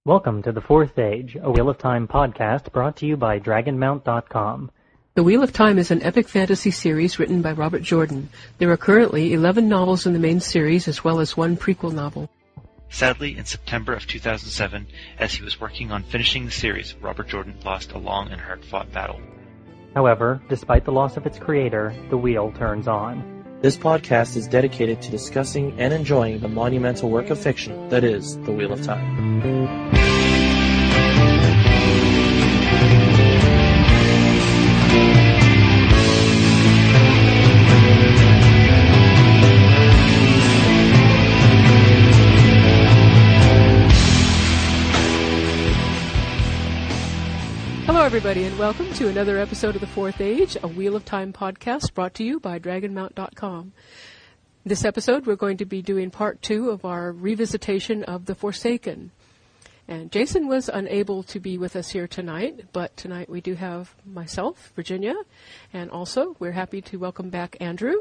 Welcome to The Fourth Age, a Wheel of Time podcast brought to you by DragonMount.com. The Wheel of Time is an epic fantasy series written by Robert Jordan. There are currently 11 novels in the main series, as well as one prequel novel. Sadly, in September of 2007, as he was working on finishing the series, Robert Jordan lost a long and hard-fought battle. However, despite the loss of its creator, the wheel turns on. This podcast is dedicated to discussing and enjoying the monumental work of fiction that is The Wheel of Time. Hello, everybody, and welcome to another episode of The Fourth Age, a Wheel of Time podcast brought to you by DragonMount.com. This episode, we're going to be doing part 2 of our revisitation of The Forsaken. And Jason was unable to be with us here tonight, but tonight we do have myself, Virginia, and also we're happy to welcome back Andrew.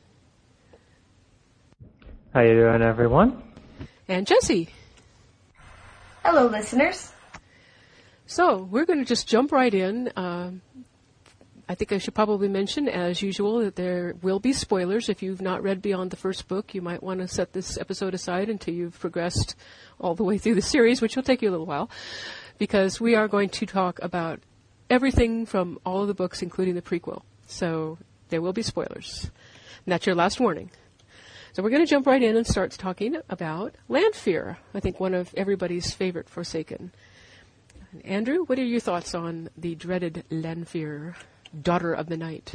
How you doing, everyone? And Jesse. Hello, listeners. So, we're going to just jump right in. I think I should probably mention, as usual, that there will be spoilers. If you've not read beyond the first book, you might want to set this episode aside until you've progressed all the way through the series, which will take you a little while, because we are going to talk about everything from all of the books, including the prequel. So, there will be spoilers. And that's your last warning. So we're going to jump right in and start talking about Lanfear, I think one of everybody's favorite Forsaken. Andrew, what are your thoughts on the dreaded Lanfear, Daughter of the Night?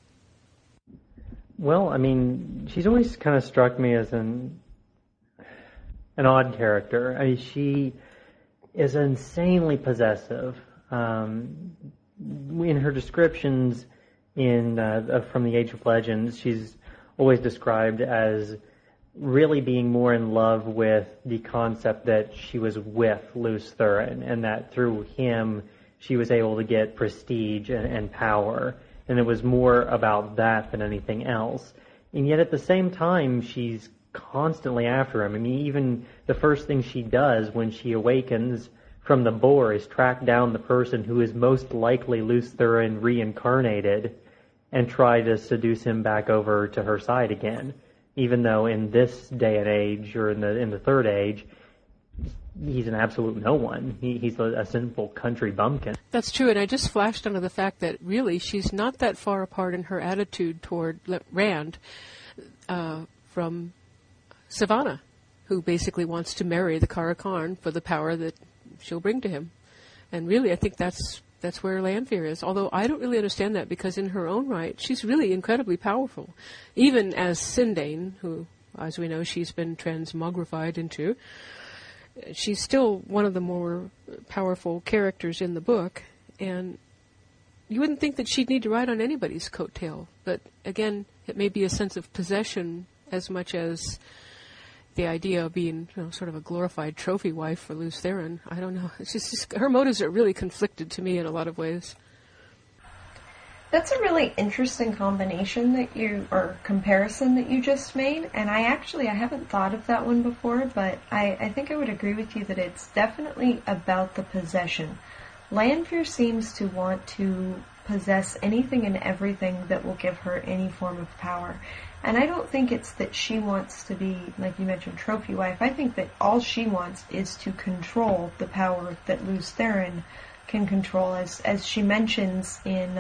Well, I mean, she's always kind of struck me as an odd character. I mean, she is insanely possessive. In her descriptions from the Age of Legends, she's always described as really being more in love with the concept that she was with Lews Therin, and that through him she was able to get prestige and power, and it was more about that than anything else. And yet at the same time, she's constantly after him. I mean, even the first thing she does when she awakens from the boar is track down the person who is most likely Lews Therin reincarnated and try to seduce him back over to her side again. Even though in this day and age, or in the Third Age, he's an absolute no one. He's a simple country bumpkin. That's true, and I just flashed onto the fact that really she's not that far apart in her attitude toward Rand from Sivana, who basically wants to marry the Kara Karn for the power that she'll bring to him. And really, I think that's where Lanfear is. Although I don't really understand that, because in her own right, she's really incredibly powerful. Even as Sindane, who, as we know, she's been transmogrified into, she's still one of the more powerful characters in the book. And you wouldn't think that she'd need to ride on anybody's coattail. But again, it may be a sense of possession as much as the idea of being, sort of a glorified trophy wife for Lews Therin. I don't know. It's just her motives are really conflicted to me in a lot of ways. That's a really interesting comparison that you just made, and I haven't thought of that one before, but I think I would agree with you that it's definitely about the possession. Lanfear seems to want to possess anything and everything that will give her any form of power. And I don't think it's that she wants to be, like you mentioned, trophy wife. I think that all she wants is to control the power that Lews Therin can control, as she mentions in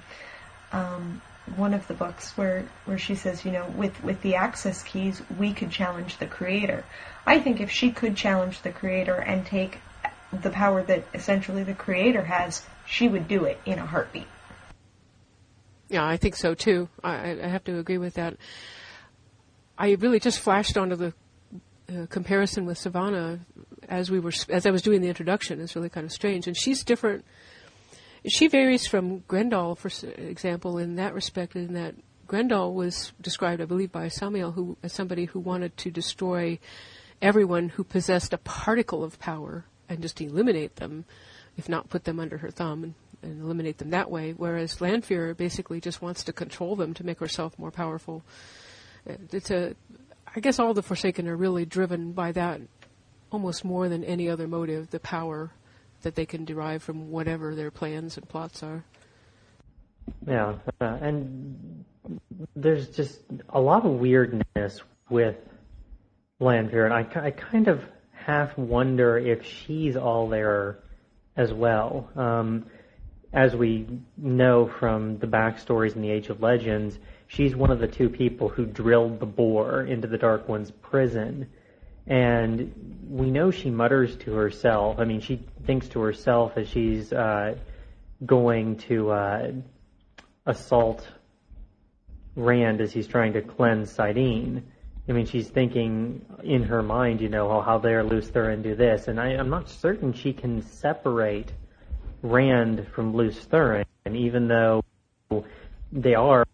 one of the books where she says, with the access keys, we could challenge the Creator. I think if she could challenge the Creator and take the power that essentially the Creator has, she would do it in a heartbeat. Yeah, I think so too. I have to agree with that. I really just flashed onto the comparison with Sivana as I was doing the introduction. It's really kind of strange, and she's different. She varies from Grendel, for example, in that respect. In that Grendel was described, I believe, by Samael as somebody who wanted to destroy everyone who possessed a particle of power and just eliminate them, if not put them under her thumb and eliminate them that way, whereas Lanfear basically just wants to control them to make herself more powerful. I guess all the Forsaken are really driven by that almost more than any other motive, the power that they can derive from whatever their plans and plots are. Yeah, and there's just a lot of weirdness with Lanfear, and I kind of half wonder if she's all there as well. As we know from the backstories in the Age of Legends, she's one of the two people who drilled the bore into the Dark One's prison. And we know she mutters to herself. I mean, she thinks to herself as she's going to assault Rand as he's trying to cleanse Saidin. I mean, she's thinking in her mind, how dare Lews Therin do this. And I'm not certain she can separate Rand from Lews Therin, even though they are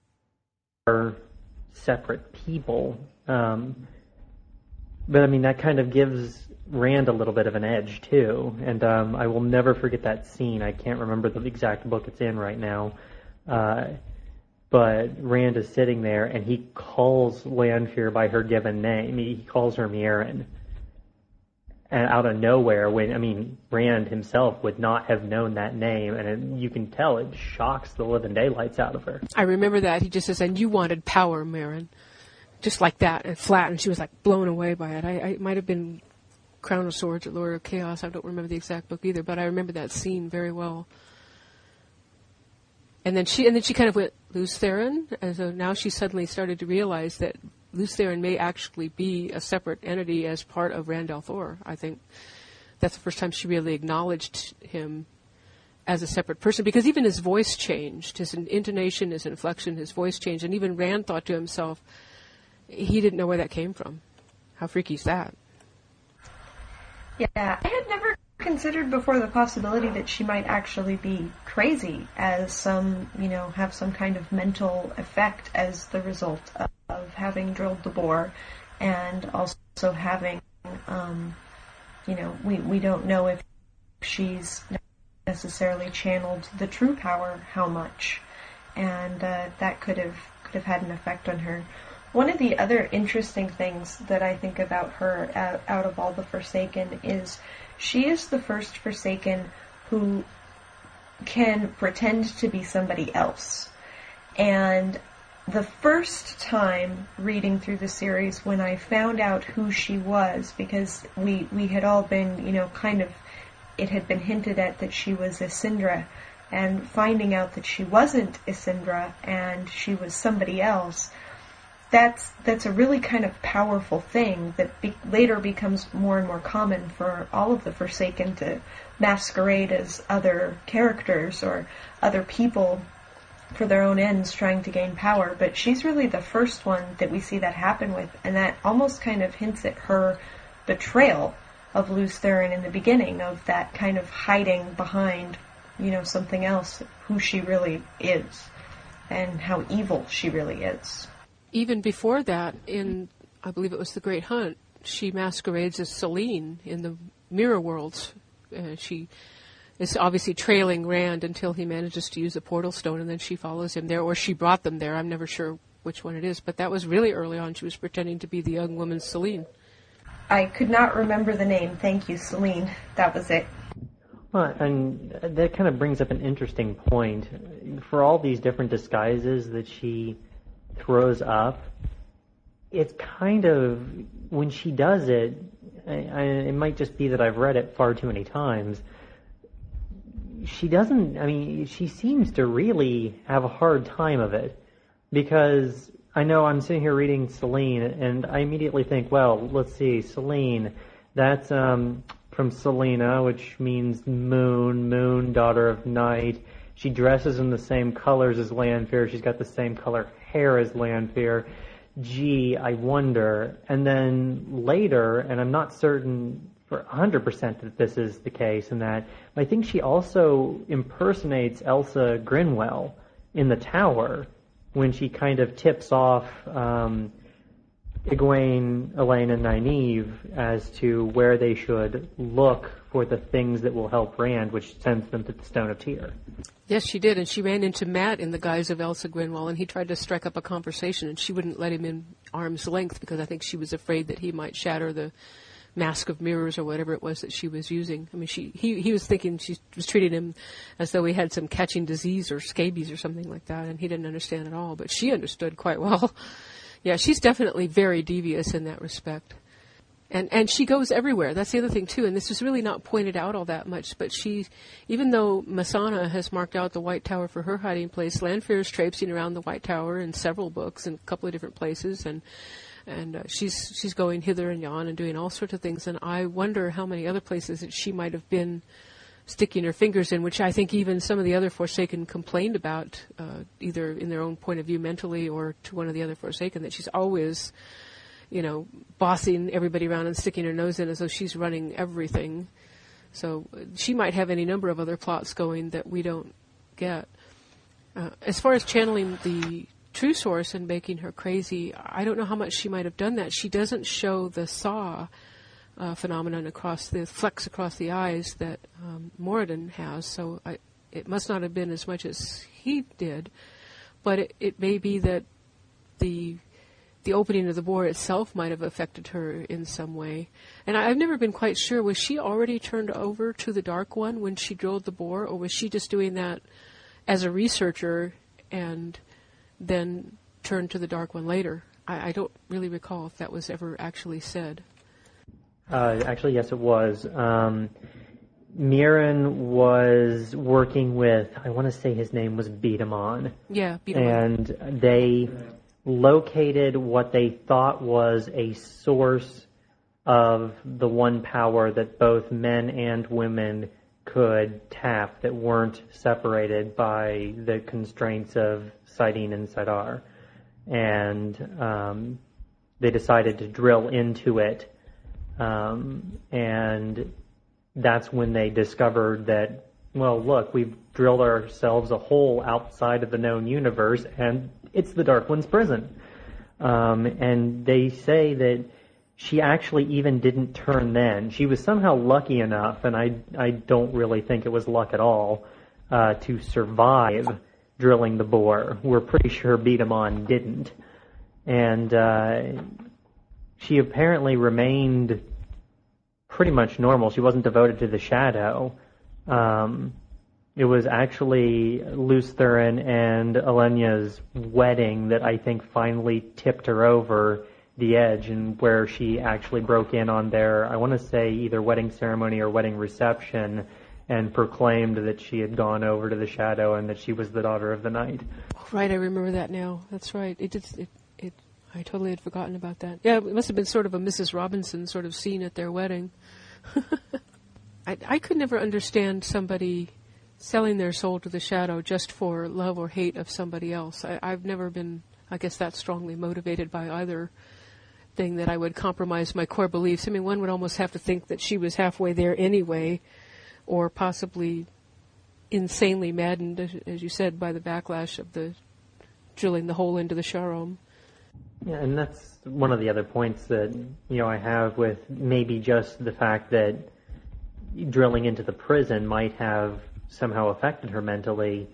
separate people. But I mean, that kind of gives Rand a little bit of an edge too. And I will never forget that scene. I can't remember the exact book it's in right now. But Rand is sitting there and he calls Lanfear by her given name. He calls her Mierin. And out of nowhere, Rand himself would not have known that name, and you can tell it shocks the living daylights out of her. I remember that. He just says, and you wanted power, Mierin. Just like that, and flat, and she was like blown away by it. It might have been Crown of Swords or Lord of Chaos. I don't remember the exact book either, but I remember that scene very well. And then she kind of went, Lews Therin? And so now she suddenly started to realize that Lews Therin may actually be a separate entity as part of Rand al'Thor. I think that's the first time she really acknowledged him as a separate person, because even his voice changed. His intonation, his inflection, his voice changed. And even Rand thought to himself, he didn't know where that came from. How freaky is that? Yeah, I had never considered before the possibility that she might actually be crazy, as have some kind of mental effect as the result of having drilled the bore, and also having, we don't know if she's necessarily channeled the true power, how much, and that could have had an effect on her. One of the other interesting things that I think about her out of all the Forsaken is she is the first Forsaken who can pretend to be somebody else. And the first time reading through the series, when I found out who she was, because we had all been, it had been hinted at that she was Isindra, and finding out that she wasn't Isindra and she was somebody else, that's a really kind of powerful thing that later becomes more and more common for all of the Forsaken to masquerade as other characters or other people for their own ends trying to gain power. But she's really the first one that we see that happen with, and that almost kind of hints at her betrayal of Lews Therin in the beginning, of that kind of hiding behind, something else, who she really is and how evil she really is. Even before that, I believe it was The Great Hunt, she masquerades as Selene in the Mirror Worlds. She is obviously trailing Rand until he manages to use a portal stone, and then she follows him there, or she brought them there. I'm never sure which one it is, but that was really early on. She was pretending to be the young woman Selene. I could not remember the name. Thank you, Selene. That was it. Well, and that kind of brings up an interesting point. For all these different disguises that she throws up, it's kind of, when she does it, it might just be that I've read it far too many times, she seems to really have a hard time of it, because I know I'm sitting here reading Selene, and I immediately think, well, let's see, Selene, that's from Selena, which means moon, daughter of night. She dresses in the same colors as Lanfear. She's got the same color hair as Lanfear. Gee, I wonder. And then later, and I'm not certain for 100% that this is the case, and that I think she also impersonates Elsa Grinwell in the tower when she kind of tips off Egwene, Elaine, and Nynaeve as to where they should look for the things that will help Rand, which sends them to the Stone of Tear. Yes, she did, and she ran into Matt in the guise of Elsa Grinwell, and he tried to strike up a conversation, and she wouldn't let him in arm's length because I think she was afraid that he might shatter the mask of mirrors or whatever it was that she was using. I mean, he was thinking she was treating him as though he had some catching disease or scabies or something like that, and he didn't understand at all, but she understood quite well. Yeah, she's definitely very devious in that respect. And she goes everywhere. That's the other thing, too. And this is really not pointed out all that much. But even though Masana has marked out the White Tower for her hiding place, Lanfear is traipsing around the White Tower in several books in a couple of different places. And she's going hither and yon and doing all sorts of things. And I wonder how many other places that she might have been sticking her fingers in, which I think even some of the other Forsaken complained about, either in their own point of view mentally or to one of the other Forsaken, that she's always, bossing everybody around and sticking her nose in as though she's running everything. So she might have any number of other plots going that we don't get. As far as channeling the true source and making her crazy, I don't know how much she might have done that. She doesn't show the saw phenomenon across the flecks across the eyes that Moradin has, so it must not have been as much as he did. But it may be that the opening of the bore itself might have affected her in some way. And I've never been quite sure, was she already turned over to the Dark One when she drilled the bore, or was she just doing that as a researcher and then turned to the Dark One later? I don't really recall if that was ever actually said. Actually, yes, it was. Mirren was working with, I want to say his name was Biedemon. Yeah, Biedemon. And they located what they thought was a source of the one power that both men and women could tap that weren't separated by the constraints of Saidin and Saidar. And they decided to drill into it. And that's when they discovered that, well, look, we've drilled ourselves a hole outside of the known universe, and it's the Dark One's prison. And they say that she actually even didn't turn then. She was somehow lucky enough, and I don't really think it was luck at all, to survive drilling the bore. We're pretty sure Biedemon didn't. And she apparently remained pretty much normal. She wasn't devoted to the shadow. It was actually Lews Therin and Elena's wedding that I think finally tipped her over the edge, and where she actually broke in on their, I want to say, either wedding ceremony or wedding reception, and proclaimed that she had gone over to the shadow and that she was the daughter of the night. Right, I remember that now. That's right. I totally had forgotten about that. Yeah, it must have been sort of a Mrs. Robinson sort of scene at their wedding. I could never understand somebody selling their soul to the shadow just for love or hate of somebody else. I've never been, I guess, that strongly motivated by either thing that I would compromise my core beliefs. I mean, one would almost have to think that she was halfway there anyway, or possibly insanely maddened, as you said, by the backlash of the drilling the hole into the Sharom. Yeah, and that's one of the other points that, I have with maybe just the fact that drilling into the prison might have somehow affected her mentally.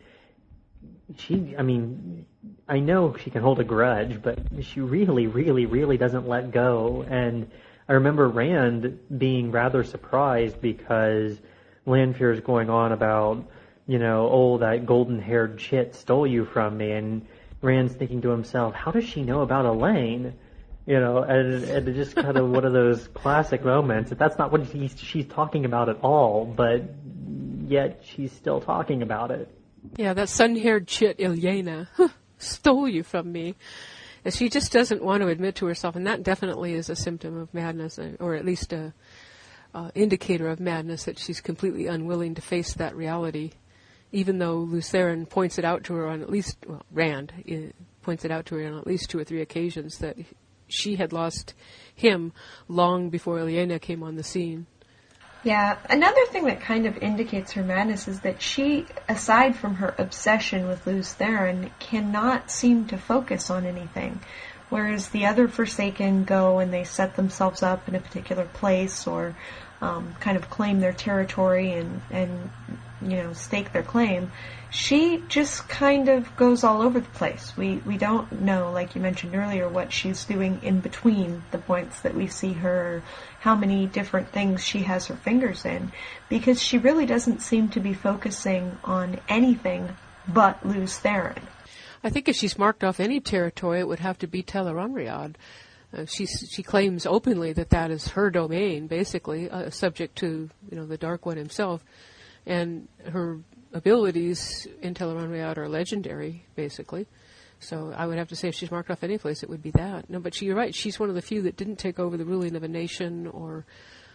I know she can hold a grudge, but she really, really, really doesn't let go. And I remember Rand being rather surprised because Lanfear is going on about, that golden-haired chit stole you from me, and Rand's thinking to himself, how does she know about Elaine? And it's just kind of one of those classic moments. That's not what she's talking about at all, but yet she's still talking about it. Yeah, that sun-haired chit, Ilyena, stole you from me. And she just doesn't want to admit to herself, and that definitely is a symptom of madness, or at least a indicator of madness, that she's completely unwilling to face that reality, even though Lews Therin points it out to her on at least, Rand points it out to her on at least 2 or 3 occasions that she had lost him long before Ilyena came on the scene. Yeah, another thing that kind of indicates her madness is that she, aside from her obsession with Lews Therin, cannot seem to focus on anything. Whereas the other Forsaken go and they set themselves up in a particular place or kind of claim their territory and stake their claim, she just kind of goes all over the place. We don't know, like you mentioned earlier, what she's doing in between the points that we see her, how many different things she has her fingers in, because she really doesn't seem to be focusing on anything but Luz Theron. I think if she's marked off any territory, it would have to be Tel'aran'rhiod. She claims openly that is her domain, basically, subject to the Dark One himself, and her abilities in Tel'aran'rhiod are legendary, basically. So I would have to say if she's marked off any place, it would be that. No, but you're right. She's one of the few that didn't take over the ruling of a nation or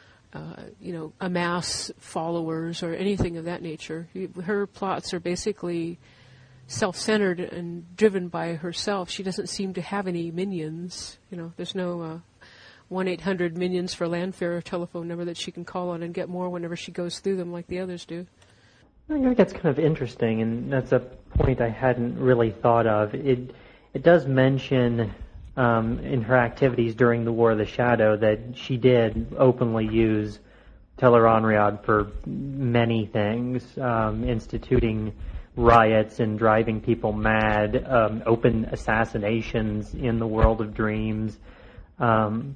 amass followers or anything of that nature. Her plots are basically self-centered and driven by herself. She doesn't seem to have any minions. There's no 1-800 minions for Lanfear telephone number that she can call on and get more whenever she goes through them like the others do. I think that's kind of interesting, and that's a point I hadn't really thought of. It does mention in her activities during the War of the Shadow that she did openly use Tel'aran'rhiod for many things, instituting riots and driving people mad, open assassinations in the World of Dreams. And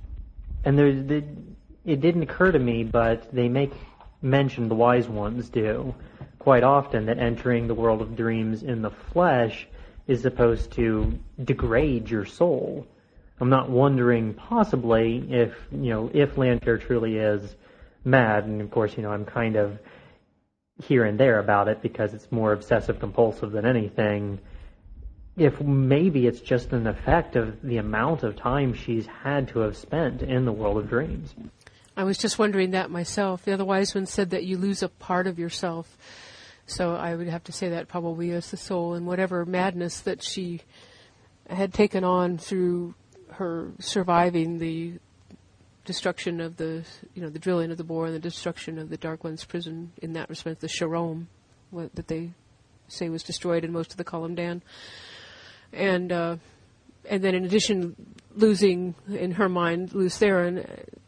it didn't occur to me, but they make mention, the wise ones do, quite often, that entering the World of Dreams in the flesh is supposed to degrade your soul. I'm not wondering, possibly, if Lanfear truly is mad, and of course, I'm kind of here and there about it because it's more obsessive compulsive than anything, if maybe it's just an effect of the amount of time she's had to have spent in the World of Dreams. I was just wondering that myself. The other wise one said that you lose a part of yourself. So I would have to say that probably is the soul, and whatever madness that she had taken on through her surviving the destruction of the drilling of the bore and the destruction of the Dark One's prison, in that respect, the Sharome, that they say was destroyed in most of the Columdan. And then in addition, losing, in her mind, Luz Theron,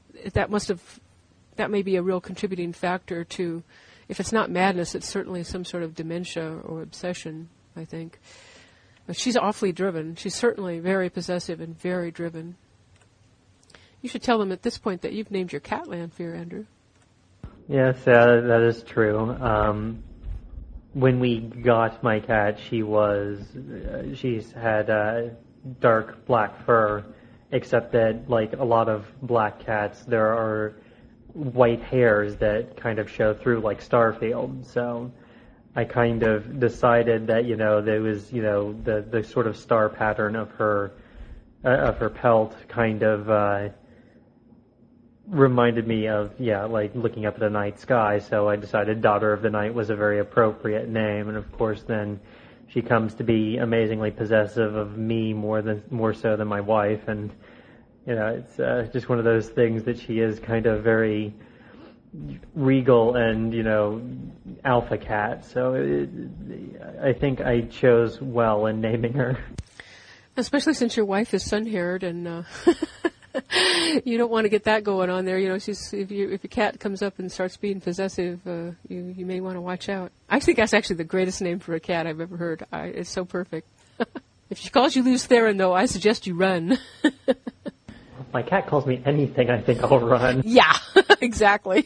that may be a real contributing factor to, if it's not madness, it's certainly some sort of dementia or obsession, I think. But she's awfully driven. She's certainly very possessive and very driven. You should tell them at this point that you've named your cat Lanfear, Andrew. Yes, that is true. When we got my cat, she's had dark black fur, except that, like a lot of black cats, there are white hairs that kind of show through, like Starfield. So I kind of decided that there was the sort of star pattern of her pelt kind of reminded me of like looking up at the night sky. So I decided Daughter of the Night was a very appropriate name, and of course then she comes to be amazingly possessive of me more so than my wife, and it's just one of those things that she is kind of very regal and alpha cat. So I think I chose well in naming her. Especially since your wife is sun-haired, and you don't want to get that going on there. If your cat comes up and starts being possessive, you may want to watch out. I think that's actually the greatest name for a cat I've ever heard. It's so perfect. If she calls you Luz Theron, though, I suggest you run. If my cat calls me anything, I think I'll run. Yeah, exactly.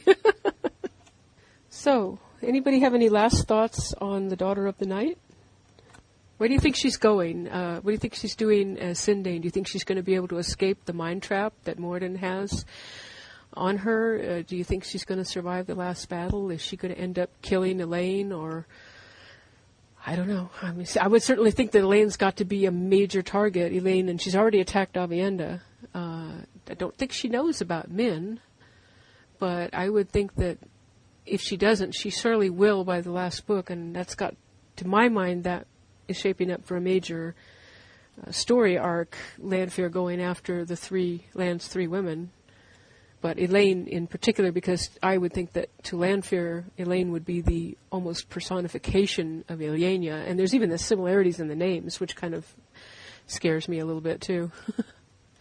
So, anybody have any last thoughts on the Daughter of the Night? Where do you think she's going? What do you think she's doing as Sindain? Do you think she's going to be able to escape the mind trap that Moradin has on her? Do you think she's going to survive the last battle? Is she going to end up killing Elaine? Or, I don't know. I mean, I would certainly think that Elaine's got to be a major target, Elaine, and she's already attacked Aviendha. I don't think she knows about Min, but I would think that if she doesn't, she surely will by the last book, and that's got, to my mind, that is shaping up for a major story arc, Lanfear going after the Land's three women. But Elaine in particular, because I would think that to Lanfear, Elaine would be the almost personification of Ilyena, and there's even the similarities in the names, which kind of scares me a little bit too.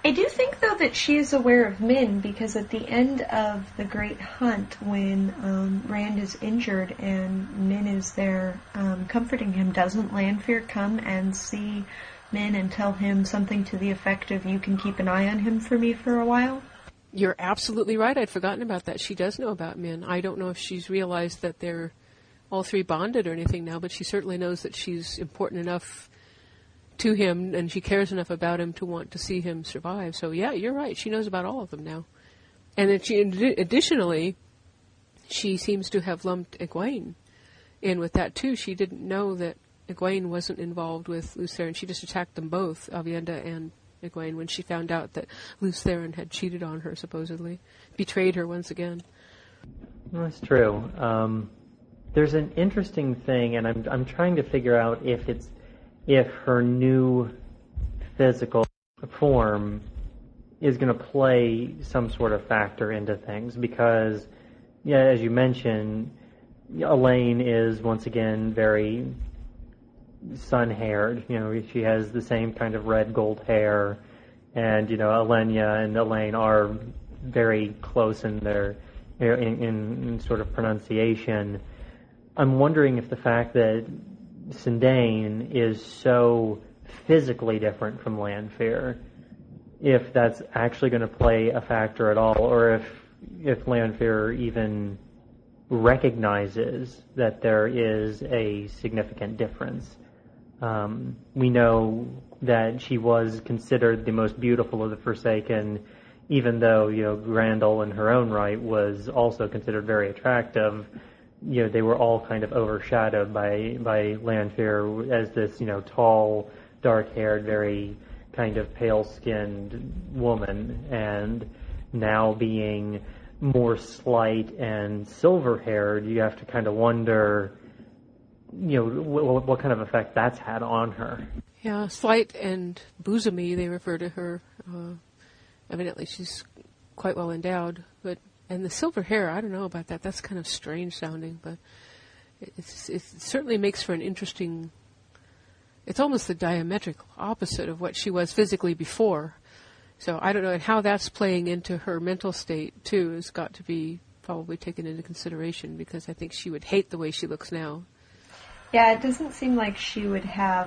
I do think, though, that she is aware of Min, because at the end of the Great Hunt, when Rand is injured and Min is there comforting him, doesn't Lanfear come and see Min and tell him something to the effect of, "You can keep an eye on him for me for a while"? You're absolutely right. I'd forgotten about that. She does know about Min. I don't know if she's realized that they're all three bonded or anything now, but she certainly knows that she's important enough to him and she cares enough about him to want to see him survive. So yeah, you're right. She knows about all of them now. And then additionally, she seems to have lumped Egwene in with that too. She didn't know that Egwene wasn't involved with Lews Therin. She just attacked them both, Aviendha and Egwene, when she found out that Lews Therin had cheated on her, supposedly. Betrayed her once again. That's true. There's an interesting thing, and I'm trying to figure out if her new physical form is going to play some sort of factor into things, because, yeah, as you mentioned, Elaine is once again very sun-haired. You know, she has the same kind of red gold hair, and Elenya and Elaine are very close in their in sort of pronunciation. I'm wondering if the fact that Sindain is so physically different from Lanfear, if that's actually going to play a factor at all, or if Lanfear even recognizes that there is a significant difference. We know that she was considered the most beautiful of the Forsaken, even though Grendel in her own right was also considered very attractive. They were all kind of overshadowed by Lanfear as this, tall, dark-haired, very kind of pale-skinned woman, and now being more slight and silver-haired, you have to kind of wonder, what kind of effect that's had on her. Yeah, slight and bosomy, they refer to her. Evidently she's quite well endowed, and the silver hair, I don't know about that. That's kind of strange sounding, but it certainly makes for an interesting... It's almost the diametric opposite of what she was physically before. So I don't know, and how that's playing into her mental state, too, has got to be probably taken into consideration, because I think she would hate the way she looks now. Yeah, it doesn't seem like she would have,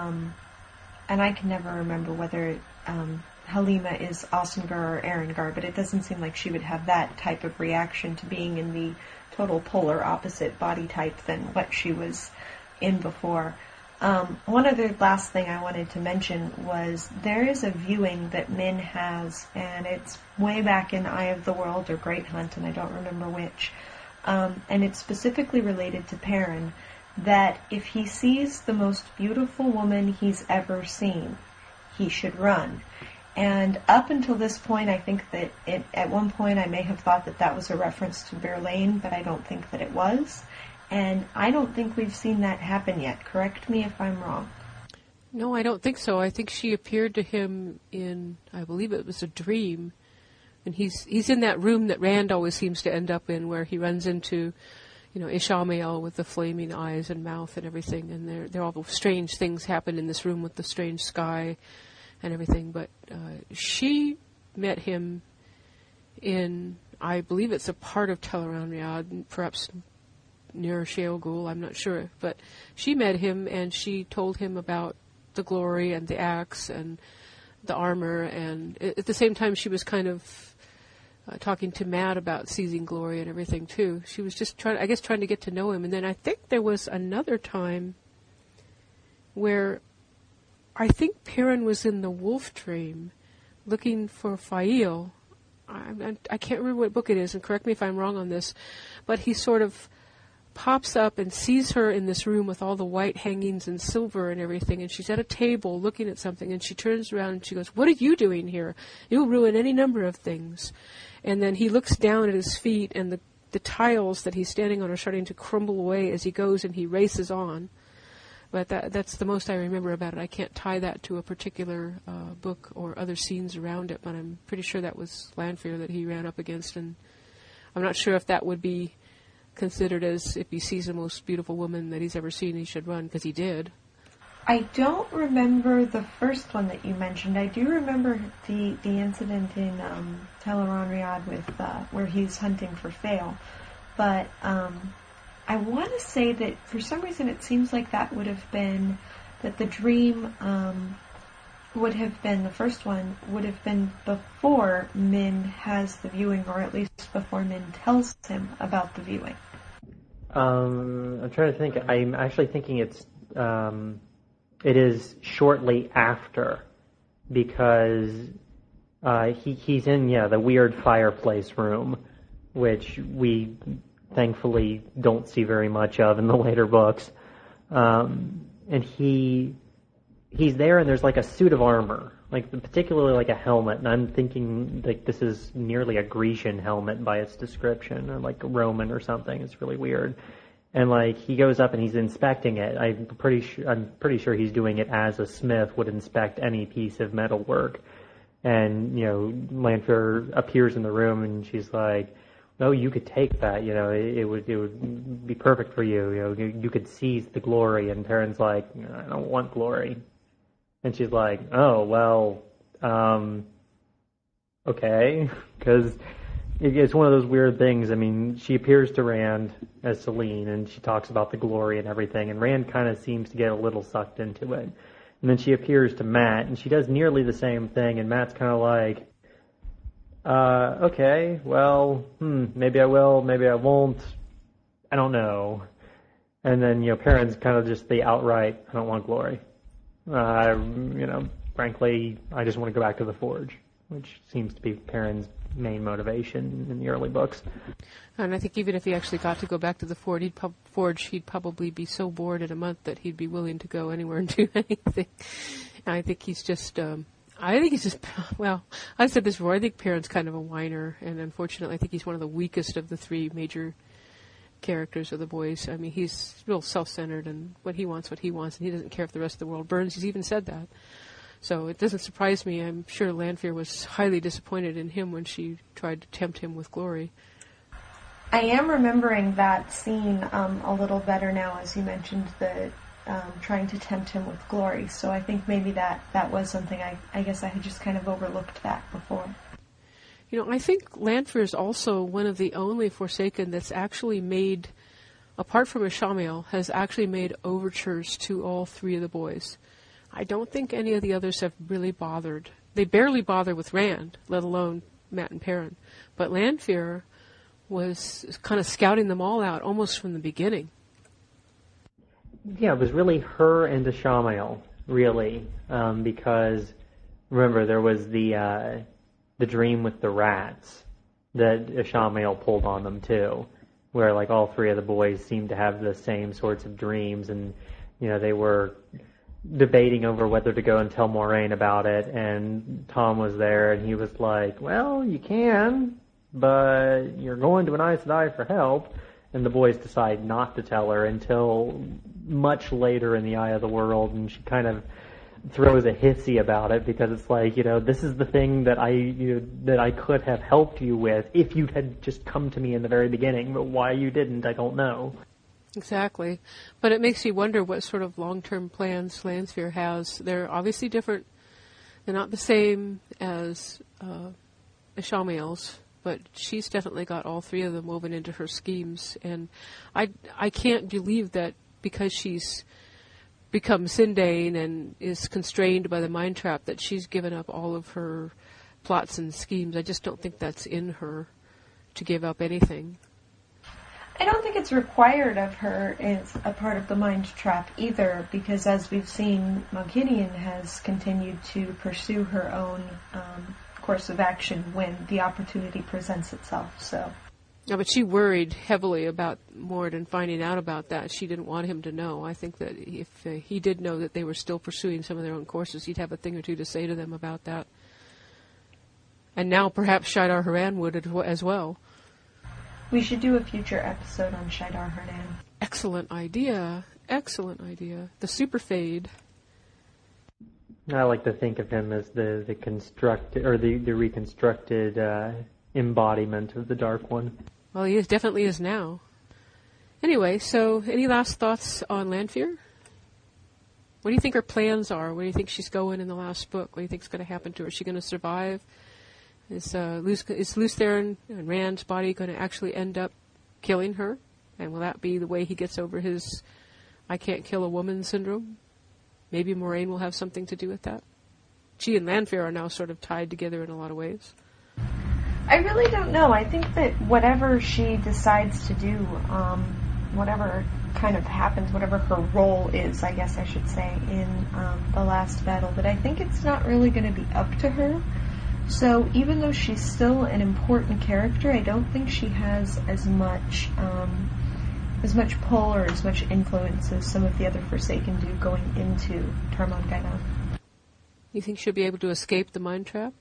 and I can never remember whether Halima is Osengr or Erengar, but it doesn't seem like she would have that type of reaction to being in the total polar opposite body type than what she was in before. One other last thing I wanted to mention was there is a viewing that Min has, and it's way back in Eye of the World or Great Hunt, and I don't remember which, and it's specifically related to Perrin, that if he sees the most beautiful woman he's ever seen, he should run. And up until this point, I think that at one point I may have thought that was a reference to Berlain, but I don't think that it was. And I don't think we've seen that happen yet. Correct me if I'm wrong. No, I don't think so. I think she appeared to him in, I believe it was a dream. And he's in that room that Rand always seems to end up in, where he runs into, Ishamael with the flaming eyes and mouth and everything. And there all the strange things happen in this room with the strange sky and everything. But she met him in, I believe it's a part of Tel'aran'rhiod, perhaps near Sheol, I'm not sure, but she met him and she told him about the glory and the axe and the armor, and at the same time she was kind of talking to Matt about seizing glory and everything too. She was just trying to get to know him. And then I think there was another time where I think Perrin was in the Wolf Dream looking for Faile. I can't remember what book it is, and correct me if I'm wrong on this, but he sort of pops up and sees her in this room with all the white hangings and silver and everything, and she's at a table looking at something, and she turns around and she goes, "What are you doing here? You'll ruin any number of things." And then he looks down at his feet, and the tiles that he's standing on are starting to crumble away as he goes, and he races on. But that's the most I remember about it. I can't tie that to a particular book or other scenes around it, but I'm pretty sure that was Lanfear that he ran up against, and I'm not sure if that would be considered as, if he sees the most beautiful woman that he's ever seen, he should run, because he did. I don't remember the first one that you mentioned. I do remember the incident in Teleron Riyadh with where he's hunting for Fail, but I want to say that for some reason it seems like that would have been that the dream would have been the first one would have been before Min has the viewing, or at least before Min tells him about the viewing. I'm trying to think. I'm actually thinking it is shortly after, because he's in the weird fireplace room, which we thankfully don't see very much of in the later books, and he's there, and there's like a suit of armor, like particularly like a helmet, and I'm thinking like this is nearly a Grecian helmet by its description, or like Roman or something. It's really weird. And like he goes up and he's inspecting it. I'm pretty sure he's doing it as a smith would inspect any piece of metal work. And Lanfear appears in the room, and she's like, "No, you could take that. It would be perfect for you. You could seize the glory." And Perrin's like, "I don't want glory." And she's like, "Oh well, okay," because it's one of those weird things. I mean, she appears to Rand as Selene, and she talks about the glory and everything, and Rand kind of seems to get a little sucked into it. And then she appears to Mat, and she does nearly the same thing, and Mat's kind of like, okay, well, maybe I will, maybe I won't, I don't know. And then, Perrin's kind of just the outright, I don't want glory. Frankly, I just want to go back to the Forge, which seems to be Perrin's main motivation in the early books. And I think even if he actually got to go back to the Forge, he'd probably be so bored in a month that he'd be willing to go anywhere and do anything. And I think he's just, well, I've said this before, I think Perrin's kind of a whiner, and unfortunately I think he's one of the weakest of the three major characters of the boys. I mean, he's real self-centered, and what he wants, and he doesn't care if the rest of the world burns. He's even said that. So it doesn't surprise me. I'm sure Lanfear was highly disappointed in him when she tried to tempt him with glory. I am remembering that scene a little better now, as you mentioned, the trying to tempt him with glory. So I think maybe that was something I guess I had just kind of overlooked that before. I think Lanfear is also one of the only Forsaken that's actually made, apart from Ishamael, has actually made overtures to all three of the boys. I don't think any of the others have really bothered. They barely bother with Rand, let alone Mat and Perrin. But Lanfear was kind of scouting them all out almost from the beginning. Yeah, it was really her and Ishamael, really, because remember there was the dream with the rats that Ishamael pulled on them too, where like all three of the boys seemed to have the same sorts of dreams, and they were debating over whether to go and tell Moiraine about it, and Tom was there, and he was like, "Well, you can, but you're going to an Aes Sedai for help." And the boys decide not to tell her until much later in the Eye of the World, and she kind of throws a hissy about it, because it's like, this is the thing that I could have helped you with if you had just come to me in the very beginning, but why you didn't, I don't know. Exactly. But it makes you wonder what sort of long-term plans Lanfear has. They're obviously different. They're not the same as Ishamael's, but she's definitely got all three of them woven into her schemes. And I can't believe that because she's become Sindain and is constrained by the mind trap that she's given up all of her plots and schemes. I just don't think that's in her to give up anything. I don't think it's required of her as a part of the mind trap either, because as we've seen, Moghedien has continued to pursue her own course of action when the opportunity presents itself. So, yeah, but she worried heavily about Moridin finding out about that. She didn't want him to know. I think that if he did know that they were still pursuing some of their own courses, he'd have a thing or two to say to them about that. And now perhaps Shaidar Haran would as well. We should do a future episode on Shaidar Haran. Excellent idea. Excellent idea. The super fade. I like to think of him as the constructed or the reconstructed embodiment of the Dark One. Well, he definitely is now. Anyway, so any last thoughts on Lanfear? What do you think her plans are? Where do you think she's going in the last book? What do you think is going to happen to her? Is she going to survive? Is Lews Therin and Rand's body going to actually end up killing her? And will that be the way he gets over his I can't kill a woman syndrome? Maybe Moiraine will have something to do with that. She and Lanfear are now sort of tied together in a lot of ways. I really don't know. I think that whatever she decides to do, whatever kind of happens, whatever her role is, I guess I should say, in the last battle, but I think it's not really going to be up to her. So even though she's still an important character, I don't think she has as much pull or as much influence as some of the other Forsaken do going into Tarmangana. You think she'll be able to escape the mine trap?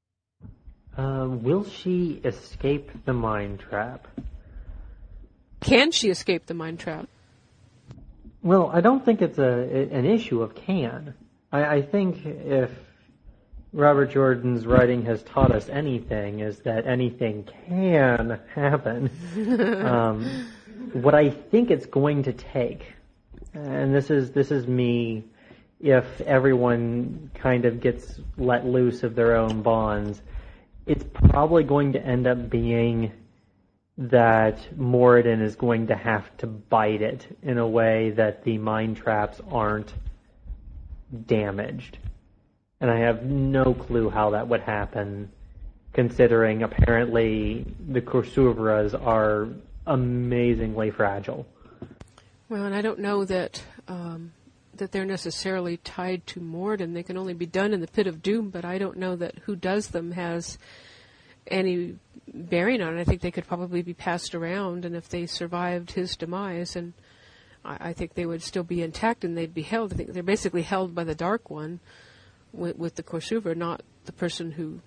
Will she escape the mine trap? Can she escape the mine trap? Well, I don't think it's an issue of can. I think if Robert Jordan's writing has taught us anything, is that anything can happen. What I think it's going to take, and this is me, if everyone kind of gets let loose of their own bonds, it's probably going to end up being that Moradin is going to have to bite it in a way that the mine traps aren't damaged. And I have no clue how that would happen, considering apparently the Korsuvras are amazingly fragile. Well, and I don't know that that they're necessarily tied to Moradin. They can only be done in the Pit of Doom, but I don't know that who does them has any bearing on it. I think they could probably be passed around, and if they survived his demise, and I think they would still be intact and they'd be held. I think they're basically held by the Dark One with the Korsuvra, not the person who,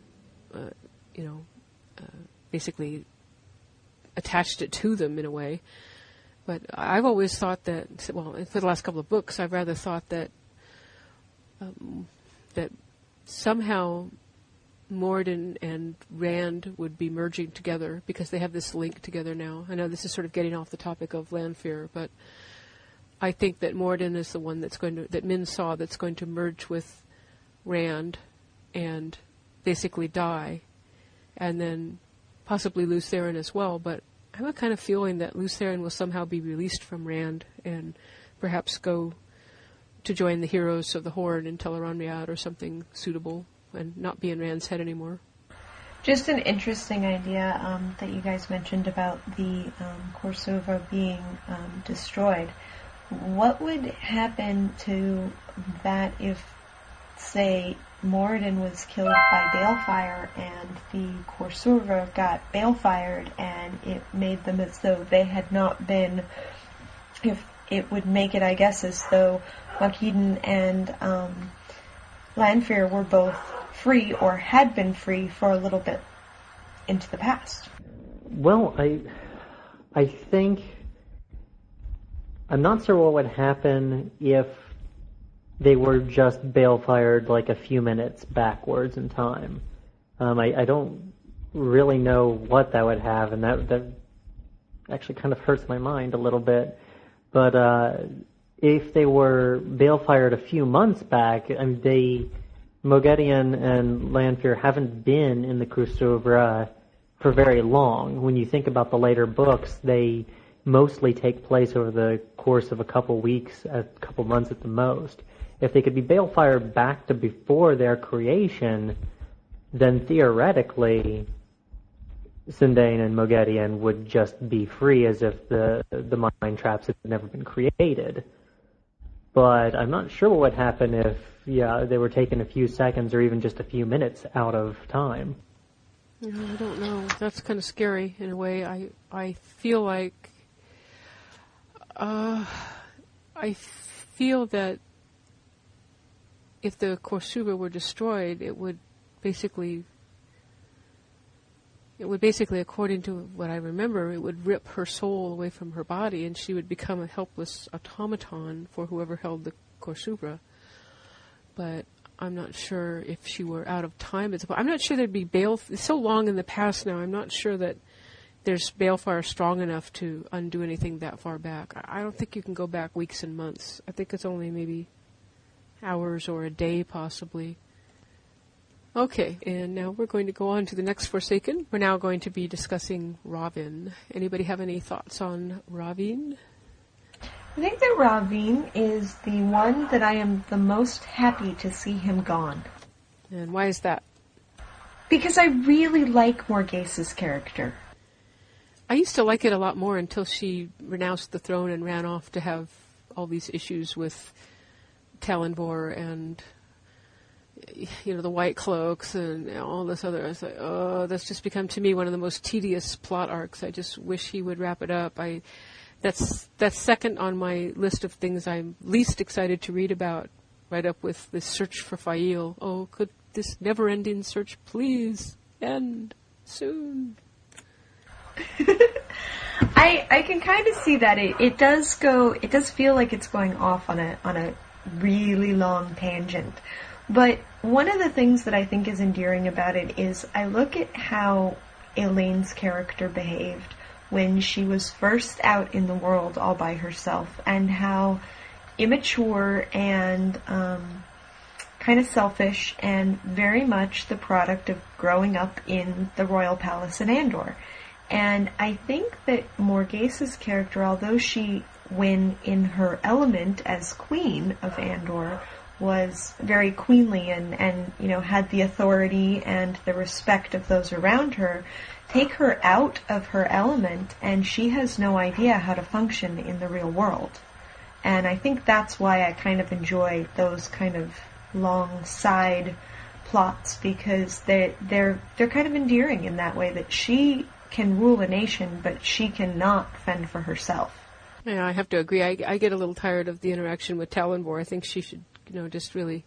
basically attached it to them in a way. But I've always thought that, well, for the last couple of books, I've rather thought that that somehow Moradin and Rand would be merging together because they have this link together now. I know this is sort of getting off the topic of Lanfear, but I think that Moradin is the one that Min saw that's going to merge with Rand and basically die, and then possibly Lews Therin as well, but I have a kind of feeling that Lews Therin will somehow be released from Rand and perhaps go to join the Heroes of the Horde in Tel'aran'rhiod or something suitable and not be in Rand's head anymore. Just an interesting idea that you guys mentioned about the Korsuvra being destroyed. What would happen to that if, say, Moradin was killed by balefire and the Korsuvra got balefired and it made them as though they had not been, if it would make it, I guess, as though Moghedien and Lanfear were both free or had been free for a little bit into the past. Well, I think I'm not sure what would happen if they were just balefired like a few minutes backwards in time. I don't really know what that would have, and that actually kind of hurts my mind a little bit. But if they were balefired a few months back, I mean, Moghedien and Lanfear haven't been in the Korsuvra for very long. When you think about the later books, they mostly take place over the course of a couple weeks, a couple months at the most. If they could be balefired back to before their creation, then theoretically Sindain and Moghedien would just be free as if the mine traps had never been created. But I'm not sure what would happen if, they were taken a few seconds or even just a few minutes out of time. I don't know. That's kind of scary in a way. I feel like I feel that if the Korsuvra were destroyed, it would basically, according to what I remember, it would rip her soul away from her body, and she would become a helpless automaton for whoever held the Korsuvra. But I'm not sure if she were out of time. I'm not sure there'd be it's so long in the past now, I'm not sure that there's balefire strong enough to undo anything that far back. I don't think you can go back weeks and months. I think it's only maybe hours or a day, possibly. Okay, and now we're going to go on to the next Forsaken. We're now going to be discussing Ravin. Anybody have any thoughts on Ravin? I think that Ravin is the one that I am the most happy to see him gone. And why is that? Because I really like Morghase's character. I used to like it a lot more until she renounced the throne and ran off to have all these issues with Talonvor and, the White Cloaks and all this other. I was like, oh, that's just become to me one of the most tedious plot arcs. I just wish he would wrap it up. That's second on my list of things I'm least excited to read about, right up with the search for Faile. Oh, could this never-ending search please end soon? I can kind of see that it does feel like it's going off on a really long tangent. But one of the things that I think is endearing about it is I look at how Elaine's character behaved when she was first out in the world all by herself, and how immature and kind of selfish and very much the product of growing up in the royal palace in Andor. And I think that Morghase's character, although she, when in her element as queen of Andor, was very queenly and had the authority and the respect of those around her, take her out of her element and she has no idea how to function in the real world. And I think that's why I kind of enjoy those kind of long side plots, because they're kind of endearing in that way, that she can rule a nation, but she cannot fend for herself. Yeah, I have to agree. I get a little tired of the interaction with Talonvor. I think she should, just really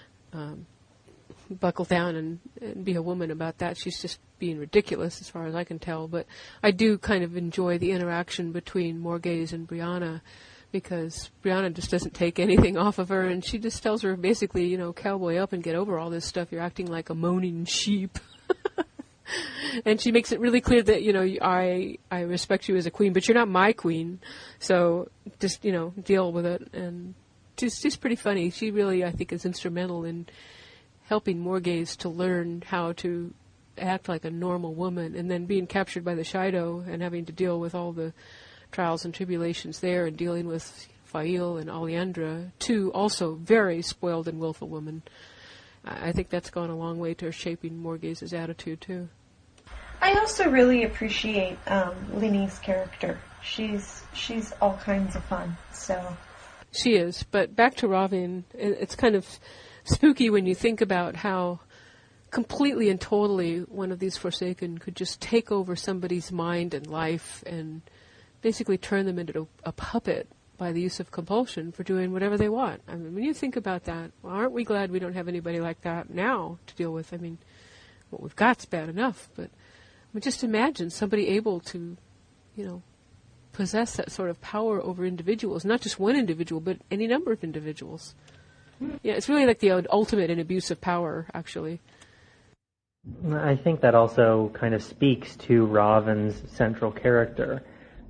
buckle down and be a woman about that. She's just being ridiculous as far as I can tell. But I do kind of enjoy the interaction between Morghase and Brianna, because Brianna just doesn't take anything off of her, and she just tells her basically, cowboy up and get over all this stuff. You're acting like a moaning sheep. And she makes it really clear that, I respect you as a queen, but you're not my queen. So just, deal with it. And she's pretty funny. She really, I think, is instrumental in helping Morghase to learn how to act like a normal woman, and then being captured by the Shido and having to deal with all the trials and tribulations there, and dealing with Faile and Alliandra, two also very spoiled and willful women. I think that's gone a long way to shaping Morghase's attitude, too. I also really appreciate Lini's character. She's all kinds of fun, so... She is, but back to Ravin, it's kind of spooky when you think about how completely and totally one of these Forsaken could just take over somebody's mind and life and basically turn them into a puppet by the use of compulsion for doing whatever they want. I mean, when you think about that, well, aren't we glad we don't have anybody like that now to deal with? I mean, what we've got's bad enough, but just imagine somebody able to, possess that sort of power over individuals, not just one individual, but any number of individuals. Yeah, it's really like the ultimate in abuse of power, actually. I think that also kind of speaks to Ravin's central character.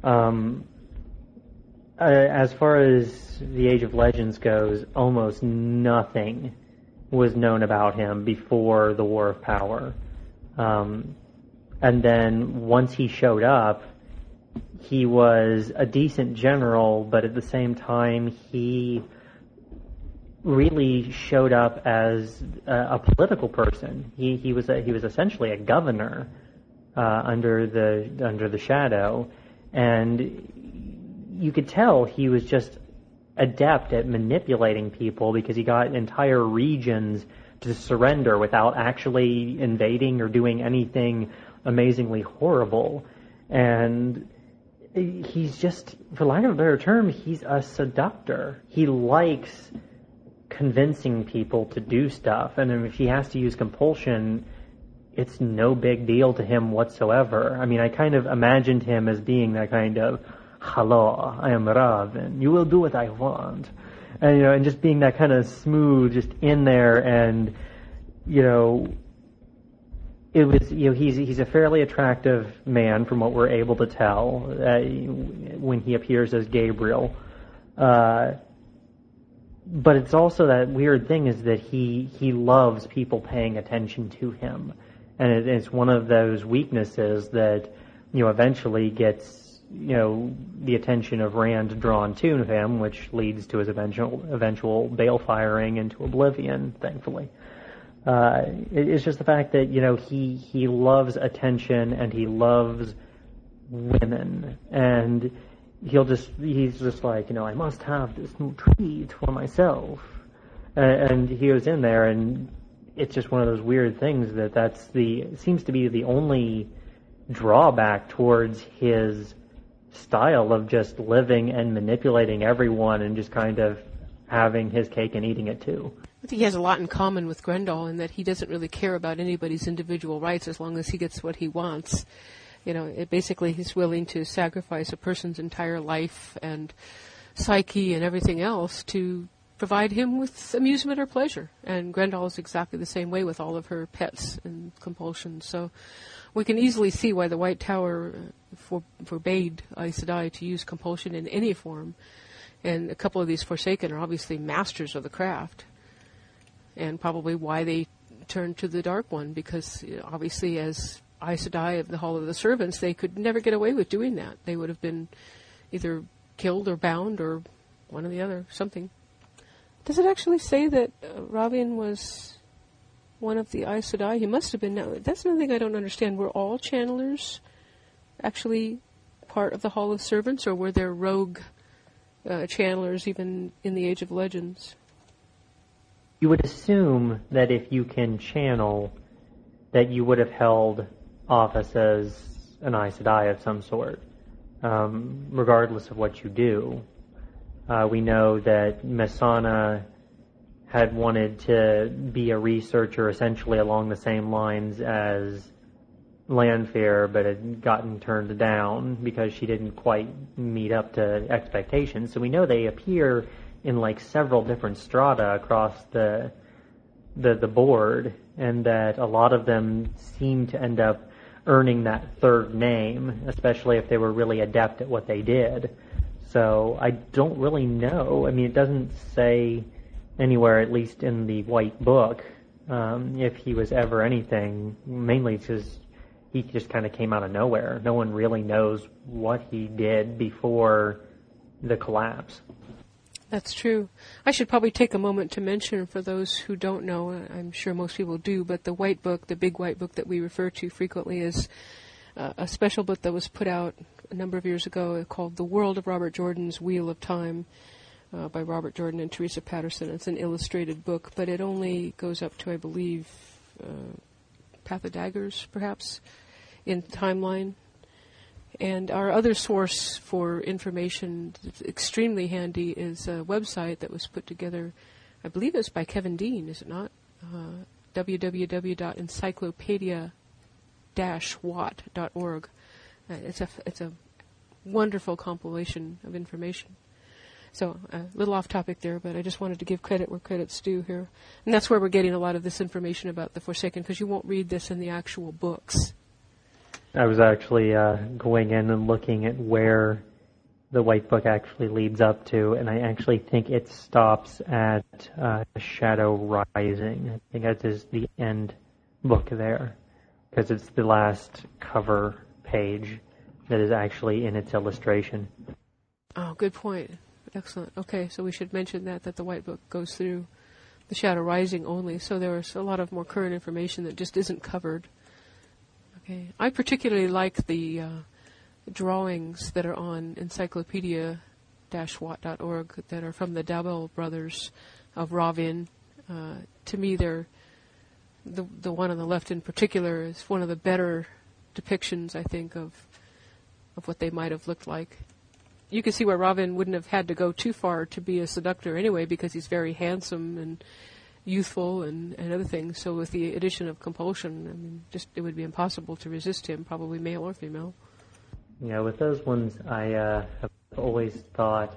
As far as the Age of Legends goes, almost nothing was known about him before the War of Power. And then once he showed up, he was a decent general, but at the same time, he really showed up as a political person. He was essentially a governor under the Shadow, and you could tell he was just adept at manipulating people, because he got entire regions to surrender without actually invading or doing anything amazingly horrible. And he's just, for lack of a better term, he's a seductor. He likes convincing people to do stuff, and if he has to use compulsion, it's no big deal to him whatsoever. I mean, I kind of imagined him as being that kind of, hello, I am Ravin, you will do what I want. And, and just being that kind of smooth, just in there, and, it was, he's a fairly attractive man from what we're able to tell when he appears as Gabriel. but it's also that weird thing is that he loves people paying attention to him, and it's one of those weaknesses that eventually gets the attention of Rand drawn to him, which leads to his eventual bail firing into oblivion, thankfully. It's just the fact that he loves attention and he loves women, and he's just like, I must have this new treat for myself, and he goes in there, and it's just one of those weird things seems to be the only drawback towards his style of just living and manipulating everyone and just kind of having his cake and eating it too. I think he has a lot in common with Grendel in that he doesn't really care about anybody's individual rights as long as he gets what he wants. Basically he's willing to sacrifice a person's entire life and psyche and everything else to provide him with amusement or pleasure. And Grendel is exactly the same way with all of her pets and compulsions. So we can easily see why the White Tower forbade Aes Sedai to use compulsion in any form. And a couple of these Forsaken are obviously masters of the craft. And probably why they turned to the Dark One, because obviously as Aes Sedai of the Hall of the Servants, they could never get away with doing that. They would have been either killed or bound or one or the other, something. Does it actually say that Ravian was one of the Aes Sedai? He must have been. Now, that's another thing I don't understand. Were all channelers actually part of the Hall of Servants, or were there rogue channelers even in the Age of Legends? You would assume that if you can channel, that you would have held office as an Aes Sedai of some sort, regardless of what you do. We know that Messana had wanted to be a researcher essentially along the same lines as Lanfear, but had gotten turned down because she didn't quite meet up to expectations. So we know they appear in several different strata across the board, and that a lot of them seem to end up earning that third name, especially if they were really adept at what they did. So I don't really know. I mean, it doesn't say anywhere, at least in the White Book, if he was ever anything, mainly because he just kind of came out of nowhere. No one really knows what he did before the collapse. That's true. I should probably take a moment to mention, for those who don't know, I'm sure most people do, but the White Book, the big White Book that we refer to frequently, is a special book that was put out a number of years ago called The World of Robert Jordan's Wheel of Time by Robert Jordan and Teresa Patterson. It's an illustrated book, but it only goes up to, I believe, Path of Daggers, perhaps, in timeline. And our other source for information that's extremely handy is a website that was put together, I believe it's by Kevin Dean, is it not? www.encyclopedia-watt.org. It's a wonderful compilation of information. So a little off topic there, but I just wanted to give credit where credit's due here. And that's where we're getting a lot of this information about the Forsaken, because you won't read this in the actual books. I was actually going in and looking at where the White Book actually leads up to, and I actually think it stops at Shadow Rising. I think that is the end book there, because it's the last cover page that is actually in its illustration. Oh, good point. Excellent. Okay, so we should mention that the White Book goes through the Shadow Rising only, so there's a lot of more current information that just isn't covered. Okay. I particularly like the drawings that are on encyclopedia-watt.org that are from the Dabel brothers of Ravin. To me, they're the one on the left in particular is one of the better depictions, I think, of what they might have looked like. You can see where Ravin wouldn't have had to go too far to be a seductor anyway, because he's very handsome and youthful and other things. So with the addition of compulsion, I mean, just it would be impossible to resist him, probably male or female. Yeah, with those ones, I have always thought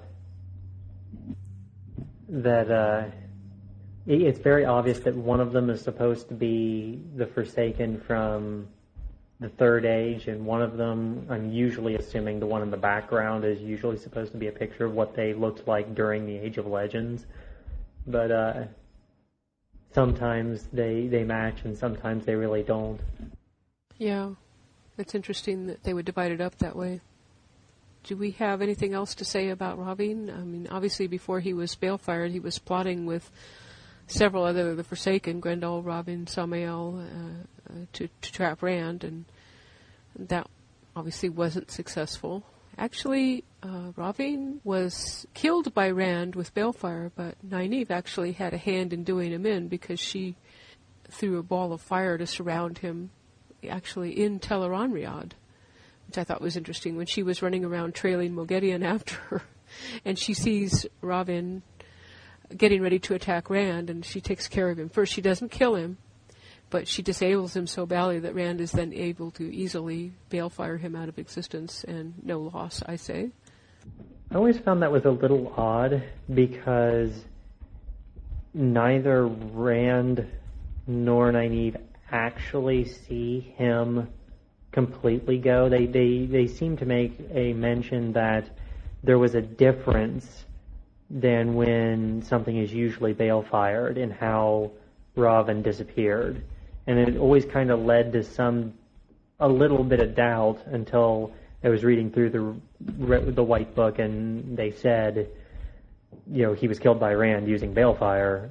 that it's very obvious that one of them is supposed to be the Forsaken from the Third Age, and one of them, I'm usually assuming the one in the background is usually supposed to be a picture of what they looked like during the Age of Legends. but sometimes they match and sometimes they really don't. Yeah, it's interesting that they would divide it up that way. Do we have anything else to say about Rahvin? I mean, obviously before he was Balefired, he was plotting with several other of the Forsaken, Grendel, Rahvin, Samael, to trap Rand, and that obviously wasn't successful. Actually, Rahvin was killed by Rand with Balefire, but Nynaeve actually had a hand in doing him in because she threw a ball of fire to surround him, actually in Tel'aran'rhiod, which I thought was interesting, when she was running around trailing Moghedien after her, and she sees Rahvin getting ready to attack Rand, and she takes care of him. First, she doesn't kill him, but she disables him so badly that Rand is then able to easily balefire him out of existence, and no loss, I say. I always found that was a little odd because neither Rand nor Nynaeve actually see him completely go. They seem to make a mention that there was a difference than when something is usually balefired in how Rahvin disappeared. And it always kind of led to a little bit of doubt until I was reading through the White Book and they said, he was killed by Rand using balefire.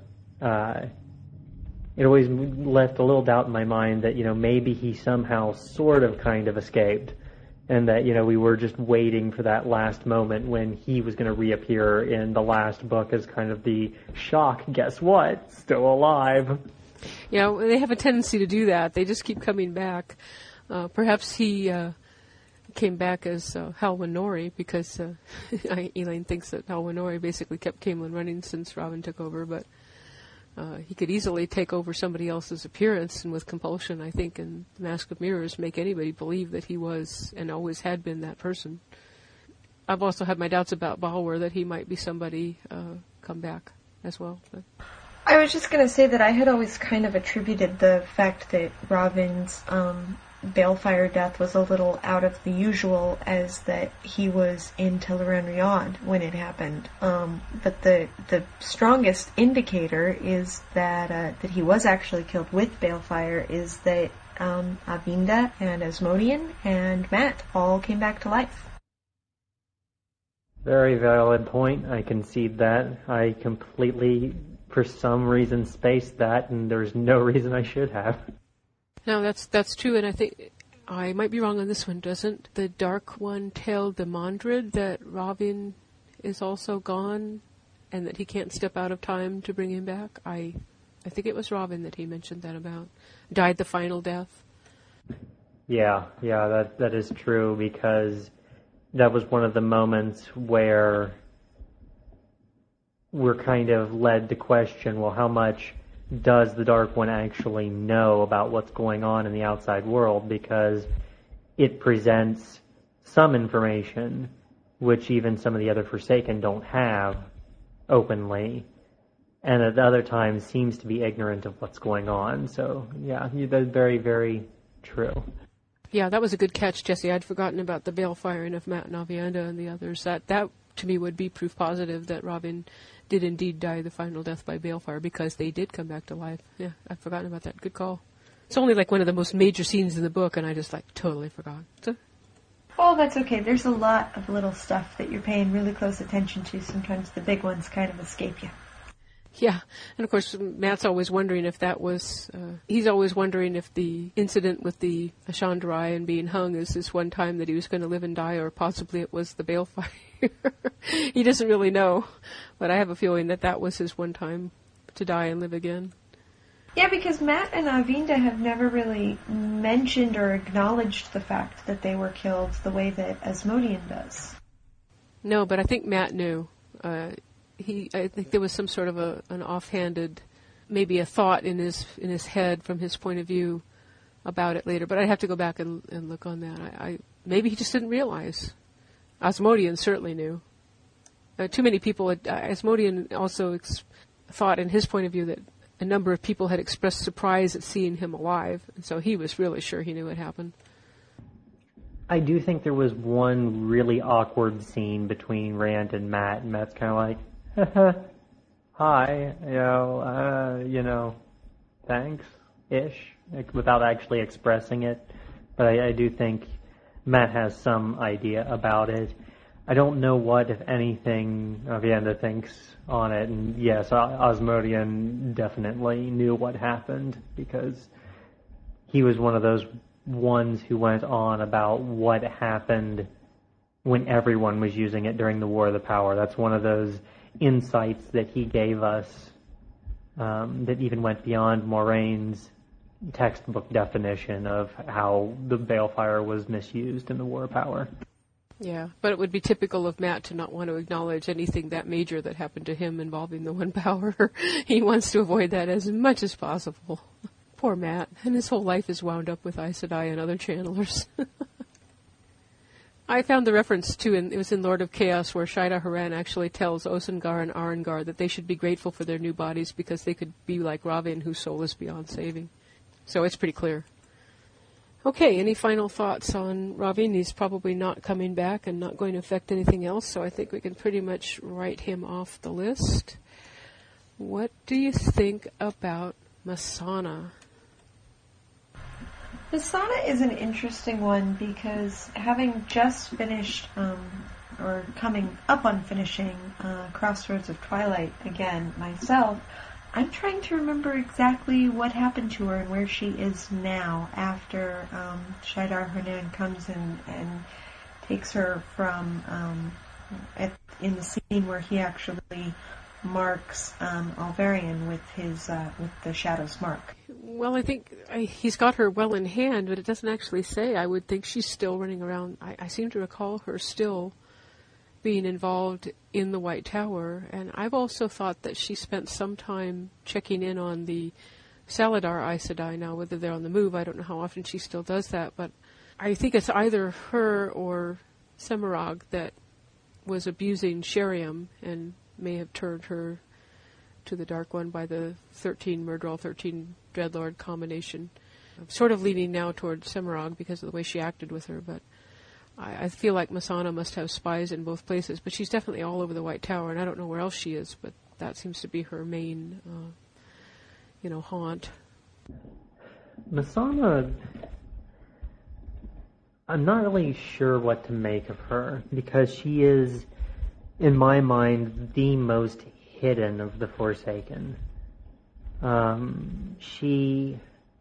It always left a little doubt in my mind that, maybe he somehow sort of kind of escaped. And that, we were just waiting for that last moment when he was going to reappear in the last book as kind of the shock, guess what? Still alive. Yeah, they have a tendency to do that. They just keep coming back. Perhaps he came back as Halwyn Nori because Elaine thinks that Halwyn Nori basically kept Caemlyn running since Rahvin took over, but he could easily take over somebody else's appearance, and with compulsion, I think, in The Mask of Mirrors, make anybody believe that he was and always had been that person. I've also had my doubts about Balwer, that he might be somebody come back as well. But I was just going to say that I had always kind of attributed the fact that Rahvin's balefire death was a little out of the usual as that he was in Tel'aran'rhiod when it happened. But the strongest indicator is that he was actually killed with balefire is that Avinda and Asmodean and Mat all came back to life. Very valid point. I concede that. I completely, for some reason, spaced that, and there's no reason I should have. No, that's true, and I think I might be wrong on this one. Doesn't the Dark One tell the Mondred that Rahvin is also gone and that he can't step out of time to bring him back? I think it was Rahvin that he mentioned that about. Died the final death. Yeah, that is true, because that was one of the moments where we're kind of led to question, well, how much does the Dark One actually know about what's going on in the outside world? Because it presents some information which even some of the other Forsaken don't have openly, and at other times seems to be ignorant of what's going on. So, yeah, that's very, very true. Yeah, that was a good catch, Jesse. I'd forgotten about the balefiring of Mat and Avienda and the others. That to me would be proof positive that Rahvin did indeed die the final death by balefire, because they did come back to life. Yeah, I'd forgotten about that. Good call. It's only like one of the most major scenes in the book, and I just totally forgot. So, oh, that's okay. There's a lot of little stuff that you're paying really close attention to. Sometimes the big ones kind of escape you. Yeah, and of course, Matt's always wondering if that was, he's always wondering if the incident with the Ashandarai and being hung is this one time that he was going to live and die, or possibly it was the balefire. He doesn't really know, but I have a feeling that was his one time to die and live again. Yeah, because Mat and Avinda have never really mentioned or acknowledged the fact that they were killed the way that Asmodean does. No, but I think Mat knew. I think there was some sort of an offhanded, maybe a thought in his head from his point of view about it later. But I'd have to go back and look on that. Maybe he just didn't realize. Asmodean certainly knew. Too many people. Asmodean also thought, in his point of view, that a number of people had expressed surprise at seeing him alive, and so he was really sure he knew it happened. I do think there was one really awkward scene between Rand and Mat, and Mat's kind of like, hi, thanks-ish, like, without actually expressing it. But I do think Matt has some idea about it. I don't know what, if anything, Aviendha thinks on it. And yes, Osmodian definitely knew what happened, because he was one of those ones who went on about what happened when everyone was using it during the War of the Power. That's one of those insights that he gave us that even went beyond Moraine's textbook definition of how the Balefire was misused in the War of Power. Yeah, but it would be typical of Matt to not want to acknowledge anything that major that happened to him involving the One Power. He wants to avoid that as much as possible. Poor Matt. And his whole life is wound up with Aes Sedai and other channelers. I found the reference to, it was in Lord of Chaos, where Shaida Haran actually tells Osengar and Arengar that they should be grateful for their new bodies because they could be like Ravin, whose soul is beyond saving. So it's pretty clear. Okay, any final thoughts on Ravin? He's probably not coming back and not going to affect anything else, so I think we can pretty much write him off the list. What do you think about Masana? Masana is an interesting one because having just finished, or coming up on finishing Crossroads of Twilight again myself, I'm trying to remember exactly what happened to her and where she is now after Shaidar Haran comes in and takes her from in the scene where he actually marks Alvarian with his with the Shadow's mark. Well, I think he's got her well in hand, but it doesn't actually say. I would think she's still running around. I seem to recall her still being involved in the White Tower, and I've also thought that she spent some time checking in on the Saladar Aes Sedai now, whether they're on the move. I don't know how often she still does that, but I think it's either her or Semirhage that was abusing Sheriam and may have turned her to the Dark One by the 13 Myrddraal, 13 Dreadlord combination. I'm sort of leaning now toward Semirhage because of the way she acted with her, but I feel like Masana must have spies in both places, but she's definitely all over the White Tower, and I don't know where else she is, but that seems to be her main, haunt. Masana, I'm not really sure what to make of her, because she is, in my mind, the most hidden of the Forsaken. She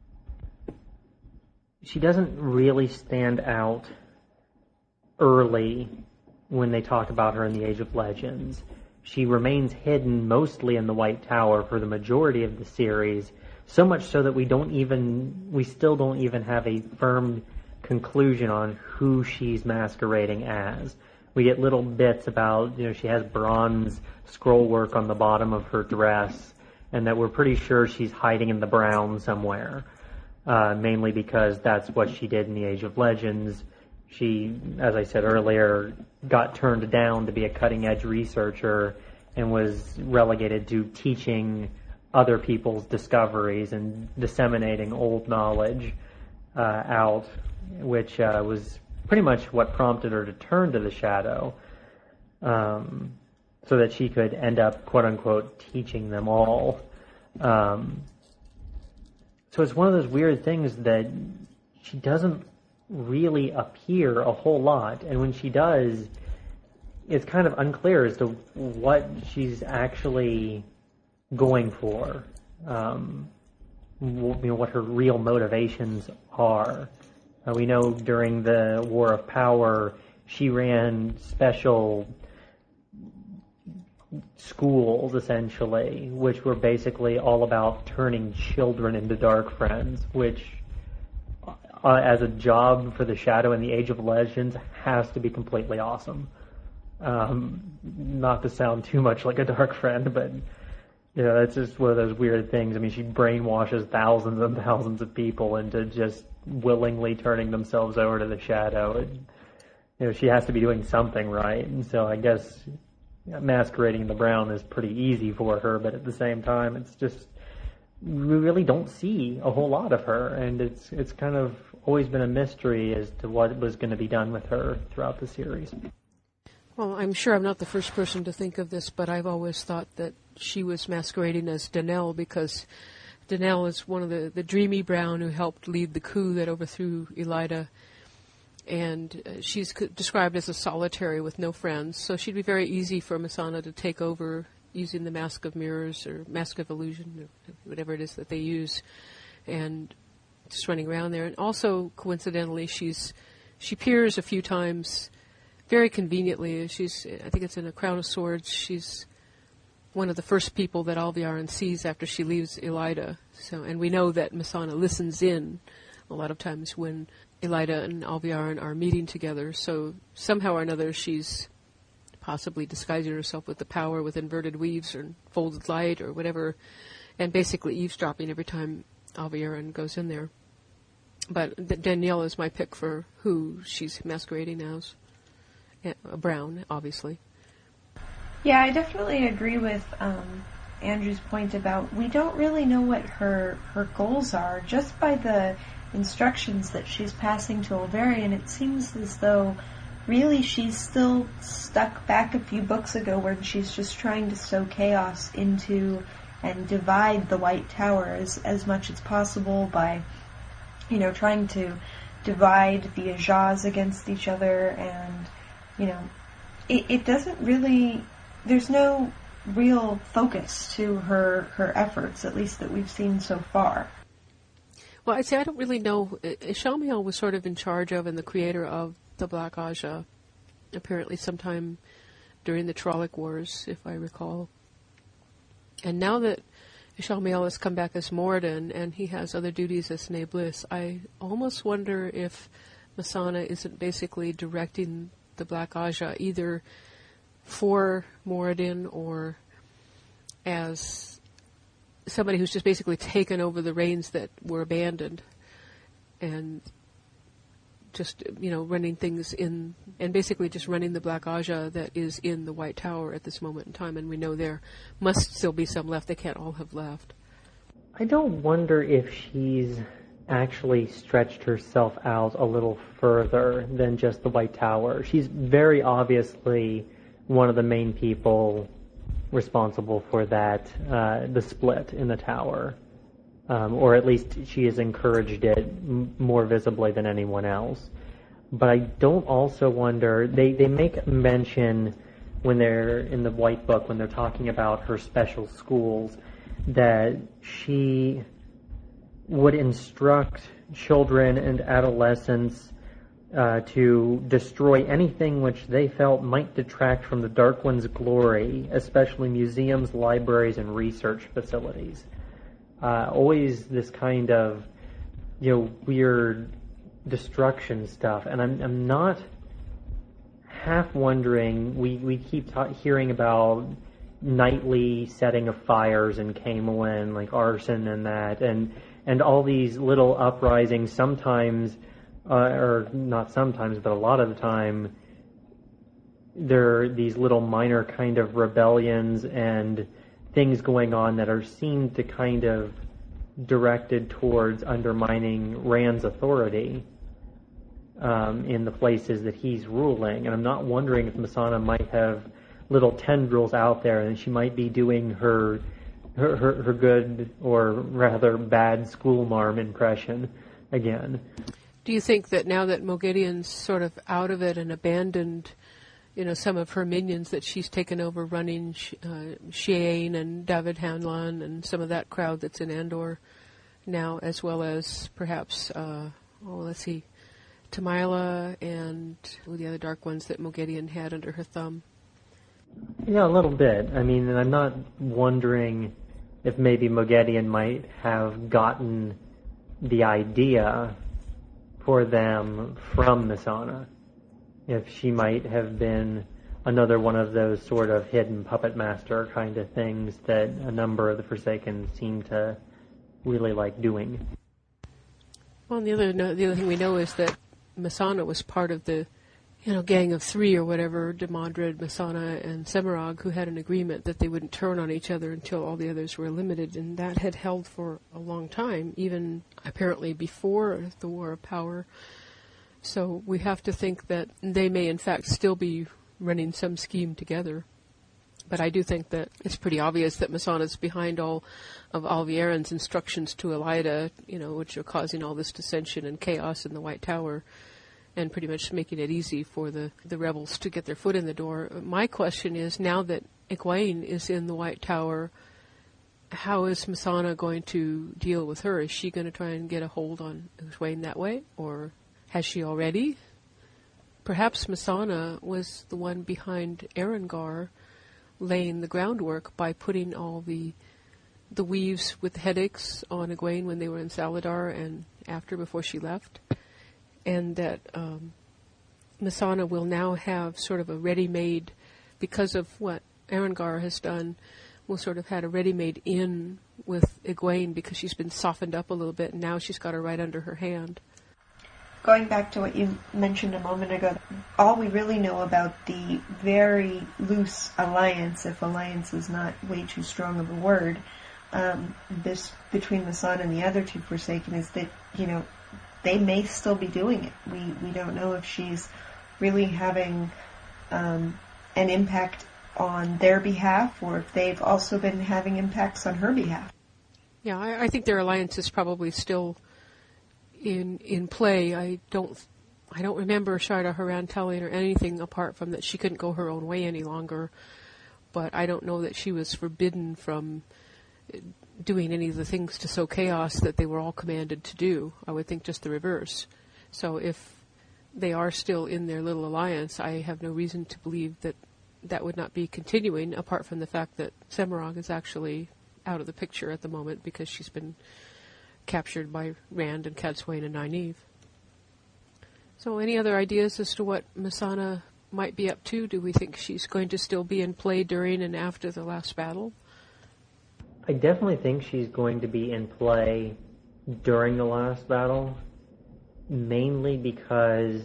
doesn't really stand out early when they talk about her in the Age of Legends. She remains hidden mostly in the White Tower for the majority of the series, so much so that we still don't even have a firm conclusion on who she's masquerading as. We get little bits about, she has bronze scroll work on the bottom of her dress, and that we're pretty sure she's hiding in the brown somewhere, mainly because that's what she did in the Age of Legends. She, as I said earlier, got turned down to be a cutting-edge researcher and was relegated to teaching other people's discoveries and disseminating old knowledge out, which was pretty much what prompted her to turn to the Shadow, so that she could end up, quote-unquote, teaching them all. So it's one of those weird things that she doesn't really appear a whole lot, and when she does, it's kind of unclear as to what she's actually going for, what her real motivations are. We know during the War of Power, she ran special schools, essentially, which were basically all about turning children into Dark Friends, which as a job for the Shadow in the Age of Legends has to be completely awesome. Not to sound too much like a Dark Friend, but that's just one of those weird things. I mean, she brainwashes thousands and thousands of people into just willingly turning themselves over to the Shadow. And, she has to be doing something right, and so I guess masquerading in the brown is pretty easy for her, but at the same time, it's just, we really don't see a whole lot of her, and it's kind of always been a mystery as to what was going to be done with her throughout the series. Well, I'm sure I'm not the first person to think of this, but I've always thought that she was masquerading as Danelle because Danelle is one of the dreamy brown who helped lead the coup that overthrew Elida. And she's described as a solitary with no friends, so she'd be very easy for Mesaana to take over using the Mask of Mirrors or Mask of Illusion, or whatever it is that they use, and just running around there. And also, coincidentally, she appears a few times very conveniently. I think it's in A Crown of Swords. She's one of the first people that Alviarin sees after she leaves Elida. And we know that Mesaana listens in a lot of times when Elida and Alviarin are meeting together. So somehow or another she's possibly disguising herself with the power with inverted weaves or folded light or whatever, and basically eavesdropping every time Alviarin goes in there. But Danielle is my pick for who she's masquerading as. Brown, obviously. Yeah, I definitely agree with Andrew's point about we don't really know what her goals are. Just by the instructions that she's passing to Olverian, it seems as though really she's still stuck back a few books ago where she's just trying to sow chaos into and divide the White Tower as much as possible by, trying to divide the Ajahs against each other, and, it doesn't really, there's no real focus to her efforts, at least that we've seen so far. Well, I'd say I don't really know. Ishamael was sort of in charge of and the creator of the Black Aja, apparently sometime during the Trolloc Wars, if I recall. And now that Ishamael has come back as Moradin and he has other duties as Sne Bliss, I almost wonder if Mesaana isn't basically directing the Black Aja either for Moradin or as somebody who's just basically taken over the reins that were abandoned and just, running things in, and basically just running the Black Aja that is in the White Tower at this moment in time, and we know there must still be some left. They can't all have left. I don't wonder if she's actually stretched herself out a little further than just the White Tower. She's very obviously one of the main people responsible for that, the split in the tower. Or at least she has encouraged it more visibly than anyone else. But I don't also wonder, they make mention when they're in the White Book, when they're talking about her special schools, that she would instruct children and adolescents to destroy anything which they felt might detract from the Dark One's glory, especially museums, libraries, and research facilities. Always this kind of, weird destruction stuff. And I'm not half wondering, we keep hearing about nightly setting of fires in Camelin, like arson and that, and all these little uprisings, sometimes, or not sometimes, but a lot of the time, there are these little minor kind of rebellions and things going on that are seen to kind of directed towards undermining Rand's authority in the places that he's ruling. And I'm not wondering if Mesaana might have little tendrils out there and she might be doing her good or rather bad schoolmarm impression again. Do you think that now that Moghedien's sort of out of it and abandoned some of her minions, that she's taken over running Shiain and David Hanlan and some of that crowd that's in Andor now, as well as perhaps, Tamila and the other Dark Ones that Moghedien had under her thumb? Yeah, a little bit. I mean, and I'm not wondering if maybe Moghedien might have gotten the idea for them from Mesaana. If she might have been another one of those sort of hidden puppet master kind of things that a number of the Forsaken seem to really like doing. Well, and the other thing we know is that Mesaana was part of the, gang of three or whatever, Demandred, Mesaana, and Semirhage, who had an agreement that they wouldn't turn on each other until all the others were eliminated, and that had held for a long time, even apparently before the War of Power. So we have to think that they may in fact still be running some scheme together. But I do think that it's pretty obvious that Messana's behind all of Alviaren's instructions to Elida, which are causing all this dissension and chaos in the White Tower, and pretty much making it easy for the rebels to get their foot in the door. My question is, now that Egwene is in the White Tower, how is Messana going to deal with her? Is she going to try and get a hold on Egwene that way, or has she already? Perhaps Messana was the one behind Erengar laying the groundwork by putting all the weaves with headaches on Egwene when they were in Saladar and after, before she left. And that Messana will now have sort of a ready-made, because of what Erengar has done, will sort of had a ready-made in with Egwene because she's been softened up a little bit, and now she's got her right under her hand. Going back to what you mentioned a moment ago, all we really know about the very loose alliance, if alliance is not way too strong of a word, this between Messana and the other two Forsaken, is that, they may still be doing it. We don't know if she's really having an impact on their behalf, or if they've also been having impacts on her behalf. Yeah, I think their alliance is probably still in play. I don't remember Sharda Haran telling her anything apart from that she couldn't go her own way any longer. But I don't know that she was forbidden from doing any of the things to sow chaos that they were all commanded to do. I would think just the reverse. So if they are still in their little alliance, I have no reason to believe that would not be continuing, apart from the fact that Semirhage is actually out of the picture at the moment because she's been captured by Rand and Cadsuane and Nynaeve. So any other ideas as to what Messana might be up to? Do we think she's going to still be in play during and after the last battle? I definitely think she's going to be in play during the last battle, mainly because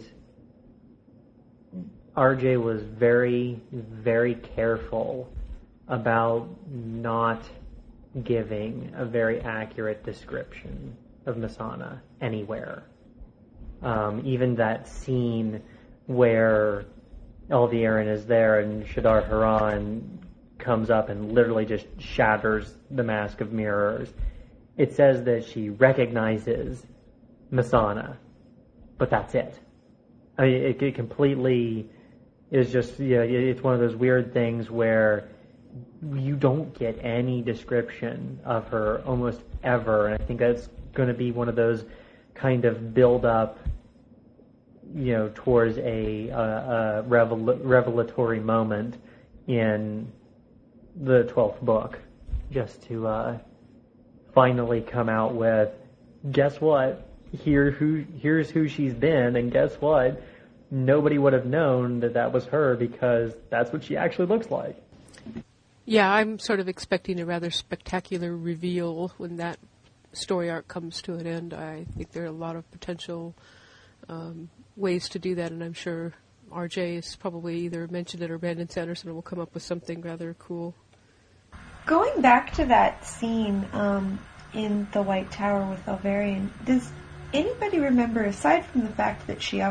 RJ was very, very careful about not giving a very accurate description of Messana anywhere. Even that scene where Elviaren is there and Shadar Haran comes up and literally just shatters the Mask of Mirrors. It says that she recognizes Messana, but that's it. I mean, it completely is just, it's one of those weird things where you don't get any description of her almost ever, and I think that's going to be one of those kind of build-up, towards a revelatory moment in the 12th book, just to finally come out with, guess what? Here's who she's been, and guess what? Nobody would have known that was her because that's what she actually looks like. Yeah, I'm sort of expecting a rather spectacular reveal when that story arc comes to an end. I think there are a lot of potential ways to do that, and I'm sure RJ has probably either mentioned it or Brandon Sanderson will come up with something rather cool. Going back to that scene in the White Tower with Elvarian, does anybody remember, aside from the fact that she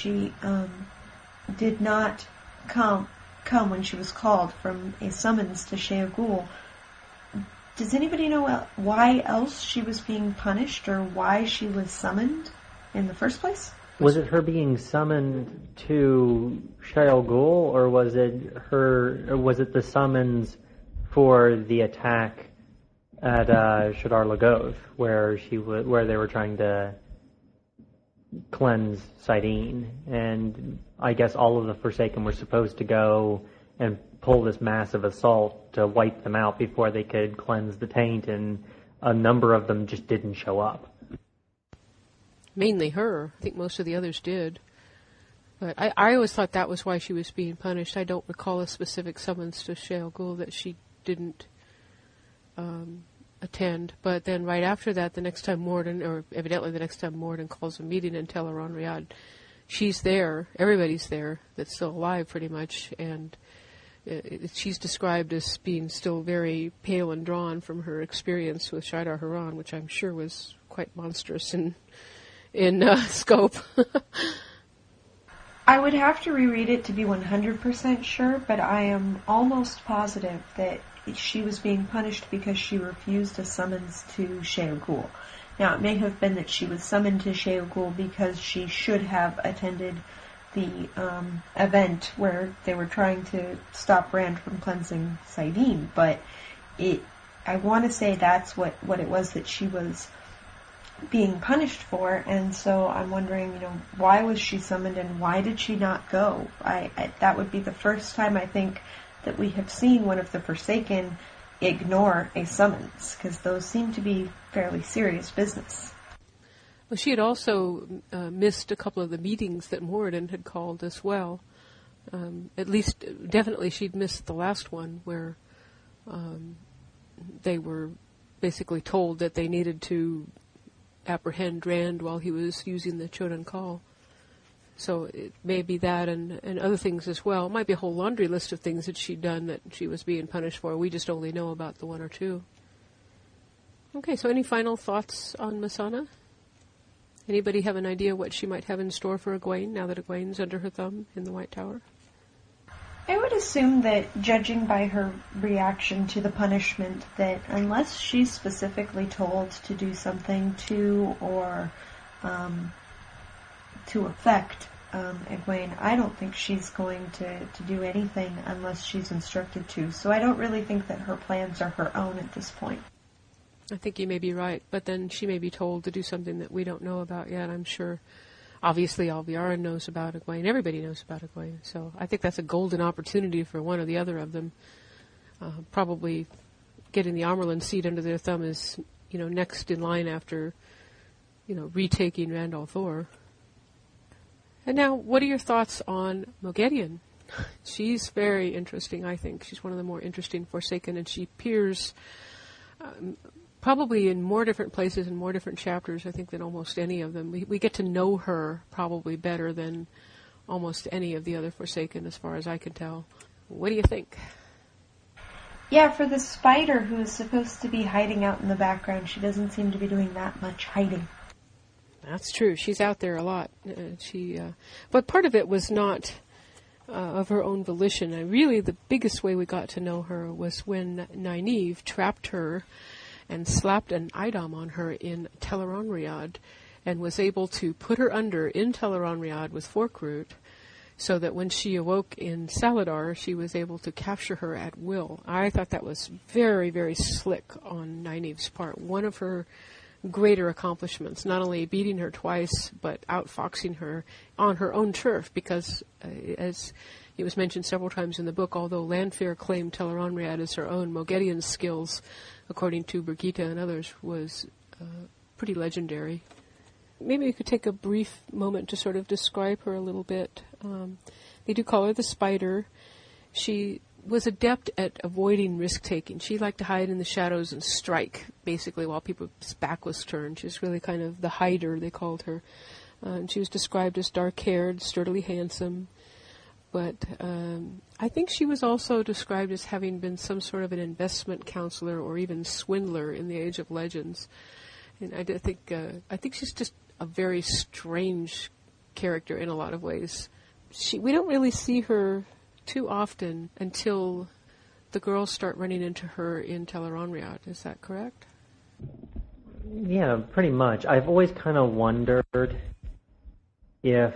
did not come when she was called from a summons to Shea Ghul, does anybody know why else she was being punished or why she was summoned in the first place? Was it her being summoned to Shea Ghul, or was it the summons for the attack at Shadar Logoth, where they were trying to cleanse Saidin, and I guess all of the Forsaken were supposed to go and pull this massive assault to wipe them out before they could cleanse the taint, and a number of them just didn't show up. Mainly her. I think most of the others did. But I always thought that was why she was being punished. I don't recall a specific summons to Shea Ghul that she didn't attend. But then right after that, the next time Morden calls a meeting in Tel Aron-Riyadh, she's there. Everybody's there that's still alive pretty much. And she's described as being still very pale and drawn from her experience with Shadar Haran, which I'm sure was quite monstrous in scope. I would have to reread it to be 100% sure, but I am almost positive that she was being punished because she refused a summons to Sheo Ghul. Now, it may have been that she was summoned to Sheo Ghul because she should have attended the event where they were trying to stop Rand from cleansing Saidin, but I want to say that's what it was that she was being punished for, and so I'm wondering, why was she summoned and why did she not go? That would be the first time I think that we have seen one of the Forsaken ignore a summons, because those seem to be fairly serious business. Well, she had also missed a couple of the meetings that Moradin had called as well. At least, definitely she'd missed the last one where they were basically told that they needed to apprehend Rand while he was using the Chodan Call. So it may be that and other things as well. It might be a whole laundry list of things that she'd done that she was being punished for. We just only know about the one or two. Okay, so any final thoughts on Mesaana? Anybody have an idea what she might have in store for Egwene now that Egwene's under her thumb in the White Tower? I would assume that, judging by her reaction to the punishment, that unless she's specifically told to do something to or to affect Egwene, I don't think she's going to do anything unless she's instructed to. So I don't really think that her plans are her own at this point. I think you may be right, but then she may be told to do something that we don't know about yet, I'm sure. Obviously, Alviarin knows about Egwene. Everybody knows about Egwene. So I think that's a golden opportunity for one or the other of them. Probably getting the Amyrlin seat under their thumb is, next in line after, retaking Rand al'Thor. And now, what are your thoughts on Moghedien? She's very interesting, I think. She's one of the more interesting Forsaken, and she appears probably in more different places and more different chapters, I think, than almost any of them. We get to know her probably better than almost any of the other Forsaken, as far as I can tell. What do you think? Yeah, for the spider who is supposed to be hiding out in the background, she doesn't seem to be doing that much hiding. That's true. She's out there a lot. But part of it was not of her own volition. And really, the biggest way we got to know her was when Nynaeve trapped her and slapped an Idam on her in Tel'aran'rhiod, and was able to put her under in Tel'aran'rhiod with Forkroot, so that when she awoke in Saladar, she was able to capture her at will. I thought that was very, very slick on Nynaeve's part. One of her greater accomplishments, not only beating her twice, but outfoxing her on her own turf, because, as it was mentioned several times in the book, although Lanfear claimed Tel'aran'rhiod as her own, Moghedien's skills, according to Birgitte and others, was pretty legendary. Maybe we could take a brief moment to sort of describe her a little bit. They do call her the Spider. She was adept at avoiding risk-taking. She liked to hide in the shadows and strike, basically, while people's back was turned. She was really kind of the hider, they called her. And she was described as dark-haired, sturdily handsome. But I think she was also described as having been some sort of an investment counselor or even swindler in the Age of Legends. And I think she's just a very strange character in a lot of ways. We don't really see her too often until the girls start running into her in Tel'aran'rhiod. Is that correct? Yeah, pretty much. I've always kind of wondered if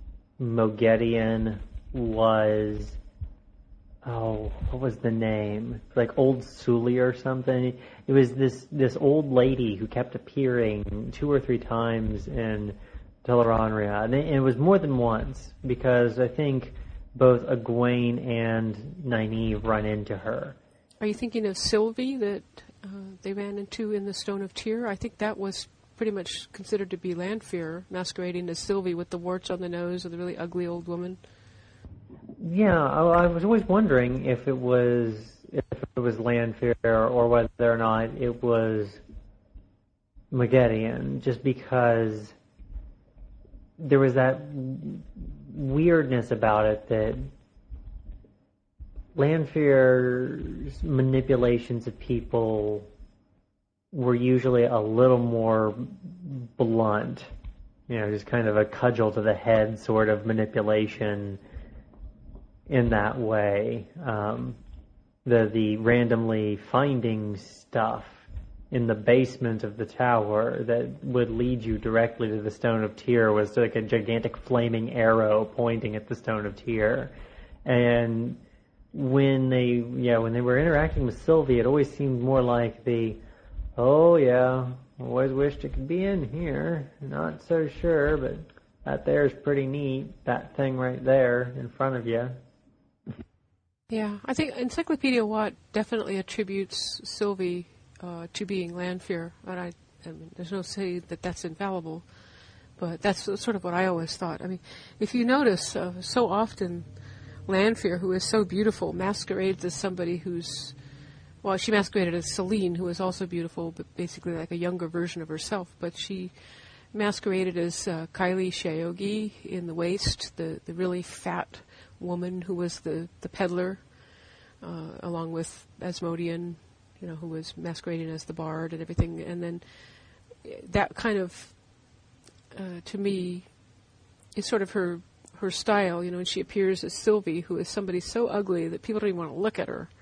Moghedien was, what was the name? Like Old Sully or something. It was this old lady who kept appearing 2 or 3 times in Tel'aran'rhiod, and it was more than once, because I think both Egwene and Nynaeve run into her. Are you thinking of Sylvie that they ran into in the Stone of Tyr? I think that was pretty much considered to be Lanfear, masquerading as Sylvie with the warts on the nose of the really ugly old woman. Yeah, I was always wondering if it was Lanfear or whether or not it was Moghedien, just because there was that weirdness about it that Lanfear's manipulations of people were usually a little more blunt just kind of a cudgel to the head sort of manipulation in that way. The randomly finding stuff in the basement of the tower that would lead you directly to the Stone of Tyr was like a gigantic flaming arrow pointing at the Stone of Tyr. And when they were interacting with Sylvie, it always seemed more like always wished it could be in here. Not so sure, but that there's pretty neat. That thing right there in front of you. Yeah, I think Encyclopedia Watt definitely attributes Sylvie to being Lanfear, and I mean, there's no say that that's infallible, but that's sort of what I always thought. I mean, if you notice, so often Lanfear, who is so beautiful, masquerades as somebody she masqueraded as Selene, who is also beautiful, but basically like a younger version of herself, but she masqueraded as Kylie Sheogi in The Waste, the really fat woman who was the peddler, along with Asmodean, who was masquerading as the bard and everything. And then that kind of, to me, is sort of her style, and she appears as Sylvie, who is somebody so ugly that people don't even want to look at her,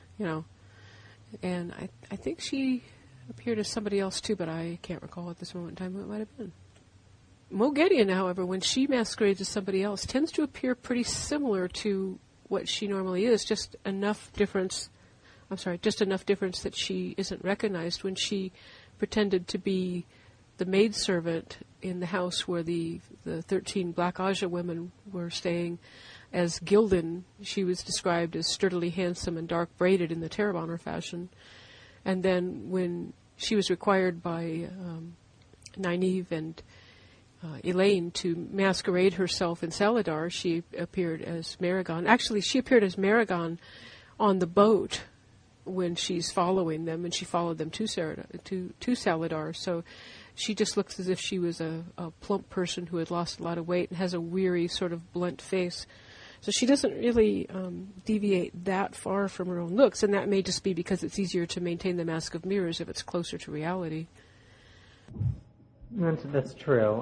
And I think she appeared as somebody else too, but I can't recall at this moment in time who it might have been. Moghedien, however, when she masquerades as somebody else, tends to appear pretty similar to what she normally is, just enough difference that she isn't recognized. When she pretended to be the maidservant in the house where the 13 Black Aja women were staying as Gildan, she was described as sturdily handsome and dark braided in the Tarabonner fashion. And then when she was required by Nynaeve and Elaine to masquerade herself in Saladar, she appeared as Maragon. Actually, she appeared as Maragon on the boat when she's following them, and she followed them to Saladar. So she just looks as if she was a plump person who had lost a lot of weight and has a weary, sort of blunt face. So she doesn't really deviate that far from her own looks, and that may just be because it's easier to maintain the Mask of Mirrors if it's closer to reality. That's true.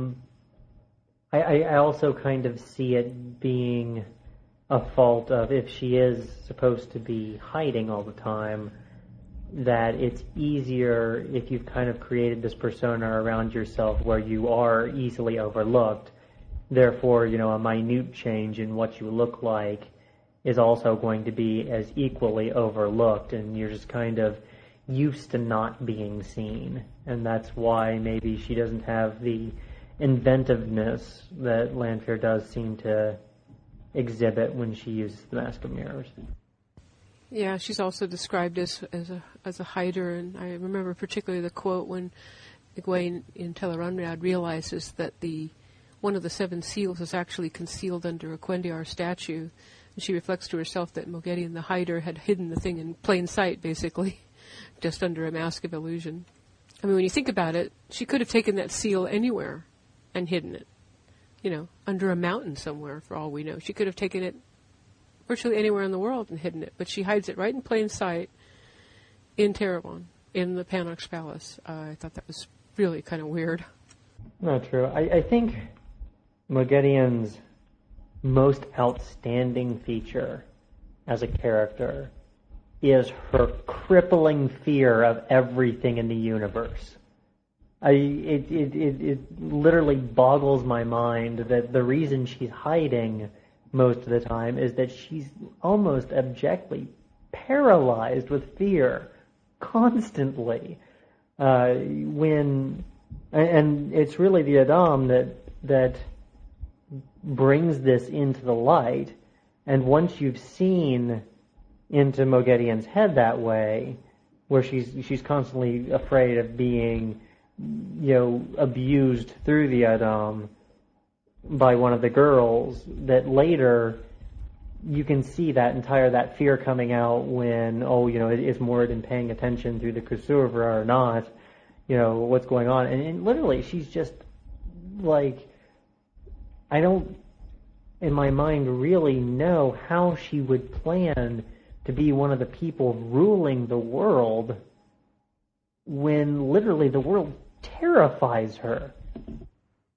I also kind of see it being a fault of, if she is supposed to be hiding all the time, that it's easier if you've kind of created this persona around yourself where you are easily overlooked. Therefore, a minute change in what you look like is also going to be as equally overlooked, and you're just kind of used to not being seen. And that's why maybe she doesn't have the inventiveness that Lanfear does seem to exhibit when she uses the Mask of Mirrors. Yeah, she's also described as a hider, and I remember particularly the quote when Egwene in Tel'aran'rhiod realizes that one of the 7 seals is actually concealed under a Quendiar statue, and she reflects to herself that Moghedien the hider had hidden the thing in plain sight, basically, just under a mask of illusion. I mean, when you think about it, she could have taken that seal anywhere and hidden it, under a mountain somewhere, for all we know. She could have taken it virtually anywhere in the world and hidden it, but she hides it right in plain sight in Terrebonne, in the Panox Palace. I thought that was really kind of weird. Not true. I think Moghedien's most outstanding feature as a character is her crippling fear of everything in the universe. It literally boggles my mind that the reason she's hiding most of the time is that she's almost abjectly paralyzed with fear constantly. And it's really the Adam that brings this into the light. And once you've seen into Moghedien's head that way, where she's constantly afraid of being, abused through the Adam by one of the girls, that later you can see that fear coming out when, is Moradin paying attention through the Kusurvra or not? What's going on? And literally, she's just like, I don't, in my mind, really know how she would plan to be one of the people ruling the world when literally the world terrifies her.